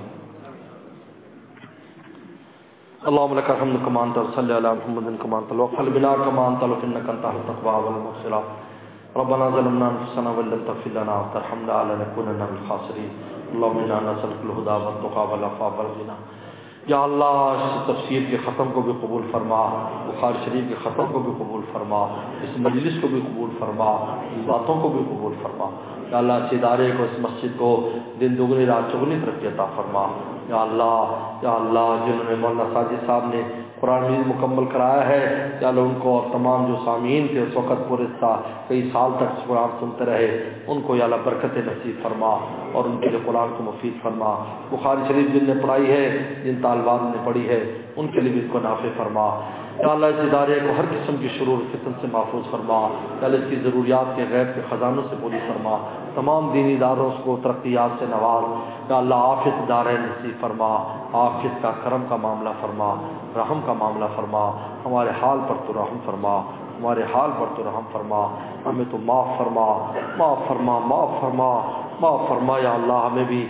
اللهم لك الحمد كما انت صلی علی محمد كما انت وقل بنا كما انت انك انت التقوى والمغفرة۔ ربنا ظلمنا انفسنا وان لم تغفر لنا وترحمنا لنكونن من الخاسرين۔ اللهم انا نسألك الهدى والتقى والعفاف والغنى۔ یا اللہ اس تفسیر کے ختم کو بھی قبول فرما، بخاری شریف کے ختم کو بھی قبول فرما، اس مجلس کو بھی قبول فرما، اس باتوں کو بھی قبول فرما۔ یا اللہ اس ادارے کو، اس مسجد کو دن دگنی رات چگنی ترقی عطا فرما۔ یا اللہ یا اللہ جنہوں نے مولانا ساجد صاحب نے قرآن مجید مکمل کرایا ہے، یا اللہ ان کو اور تمام جو سامعین تھے اس وقت پورے کئی سال تک قرآن سنتے رہے، ان کو یا اللہ برکت نصیب فرما اور ان کے لیے قرآن کو مفید فرما۔ بخاری شریف جن نے پڑھائی ہے، جن طالبات نے پڑھی ہے، ان کے لیے بھی اس کو نافع فرما۔ یا اللہ اس ادارے کو ہر قسم کی شرور فتن سے محفوظ فرما، یا اللہ اس کی ضروریات کے غیب کے خزانوں سے پوری فرما، تمام دینی اداروں کو ترقیات سے نواز۔ یا اللہ عافیت دارین نصیب فرما، عافیت کا کرم کا معاملہ فرما، رحم کا معاملہ فرما، ہمارے حال پر تو رحم فرما، ہمارے حال پر تو رحم فرما، ہمیں تو معاف فرما، معاف فرما، معاف فرما، معاف فرما۔ یا اللہ ہمیں بھی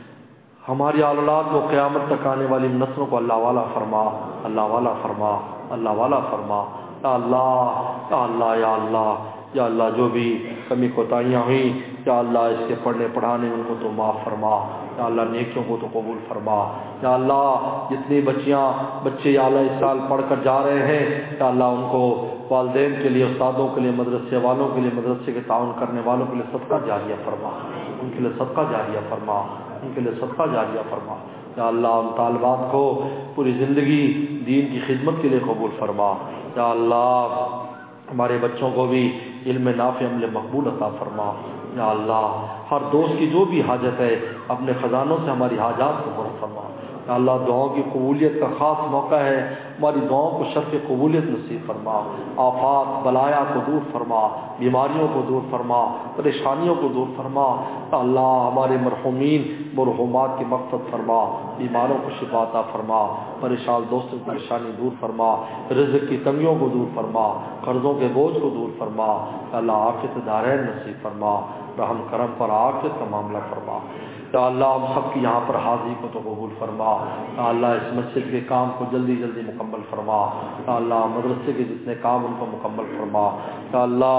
ہماری اولاد کو قیامت تک آنے والی نسلوں کو اللہ والا فرما، اللہ والا فرما، اللہ والا فرما۔ یا اللہ یا اللہ یا اللہ یا اللہ جو بھی کمی کوتاہیاں ہوئیں یا اللہ اس کے پڑھنے پڑھانے ان کو تو معاف فرما، یا اللہ نیکیوں کو تو قبول فرما۔ یا اللہ جتنی بچیاں بچے یا اللہ اس سال پڑھ کر جا رہے ہیں، یا اللہ ان کو والدین کے لیے، استادوں کے لیے، مدرسے والوں کے لیے، مدرسے کے تعاون کرنے والوں کے لیے صدقہ جاریہ فرما، ان کے لیے صدقہ جاریہ فرما، ان کے لیے صدقہ جاریہ فرما۔ یا اللہ ان طالبات کو پوری زندگی دین کی خدمت کے لیے قبول فرما۔ یا اللہ ہمارے بچوں کو بھی علم نافع عمل مقبول عطا فرما۔ یا اللہ ہر دوست کی جو بھی حاجت ہے اپنے خزانوں سے ہماری حاجات کو پورا فرما۔ یا اللہ دعاؤں کی قبولیت کا خاص موقع ہے، ہماری دعاؤں کو شرف قبولیت نصیب فرما، آفات بلایا کو دور فرما، بیماریوں کو دور فرما، پریشانیوں کو دور فرما۔ یا اللہ ہمارے مرحومین مرحومات کی مغفرت فرما، بیماروں کو شفا عطا فرما، پریشان دوستوں کی پریشانی دور فرما، رزق کی تنگیوں کو دور فرما، قرضوں کے بوجھ کو دور فرما۔ یا اللہ عافیت دارین نصیب فرما، رحم کرم پر عافیت کا معاملہ فرما۔ یا اللہ ہم سب کی یہاں پر حاضری کو تو قبول فرما۔ یا اللہ اس مسجد کے کام کو جلدی جلدی مکمل فرما۔ یا اللہ مدرسے کے جتنے کام ان کو مکمل فرما۔ یا اللہ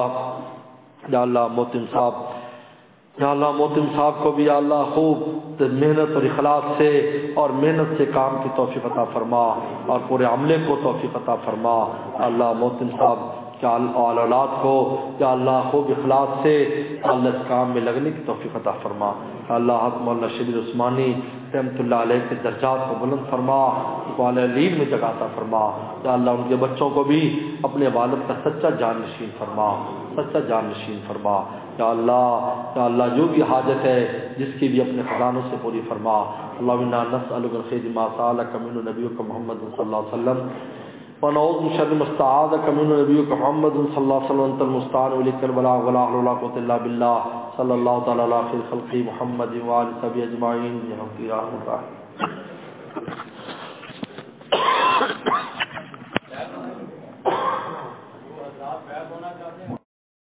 یا اللہ محتم صاحب یا اللہ محتم صاحب کو بھی یا اللہ خوب محنت اور اخلاص سے اور محنت سے کام کی توفیق عطا فرما اور پورے عملے کو توفیق عطا فرما۔ یا اللہ محتم صاحب کیا اولاد کو یا اللہ خوب اخلاص سے اللہ اس کام میں لگنے کی توفیق عطا فرما۔ یا اللہ حق مولانا شبیر عثمانی رحمۃ اللہ علیہ کے درجات کو بلند فرما، ان کو اعلی علم میں جگہ عطا فرما۔ یا اللہ ان کے بچوں کو بھی اپنے والد کا سچا جان نشین فرما، سچا جان نشین فرما۔ یا اللہ یا اللہ جو بھی حاجت ہے جس کی بھی اپنے خزانوں سے پوری فرما۔ اللہم انا نسألک الخیر ما سألک منہ نبیک محمد صلی اللہ علیہ وسلم ونعوذ من شر ما استعاذک منہ نبیک محمد صلی اللہ علیہ وسلم، انت المستعان وإلیک البلاغ ولا حول ولا قوة الا باللہ۔ صلی اللہ تعالی علی خیر خلقی محمد وعلی صحبہ اجمعین. یہاں کی راہ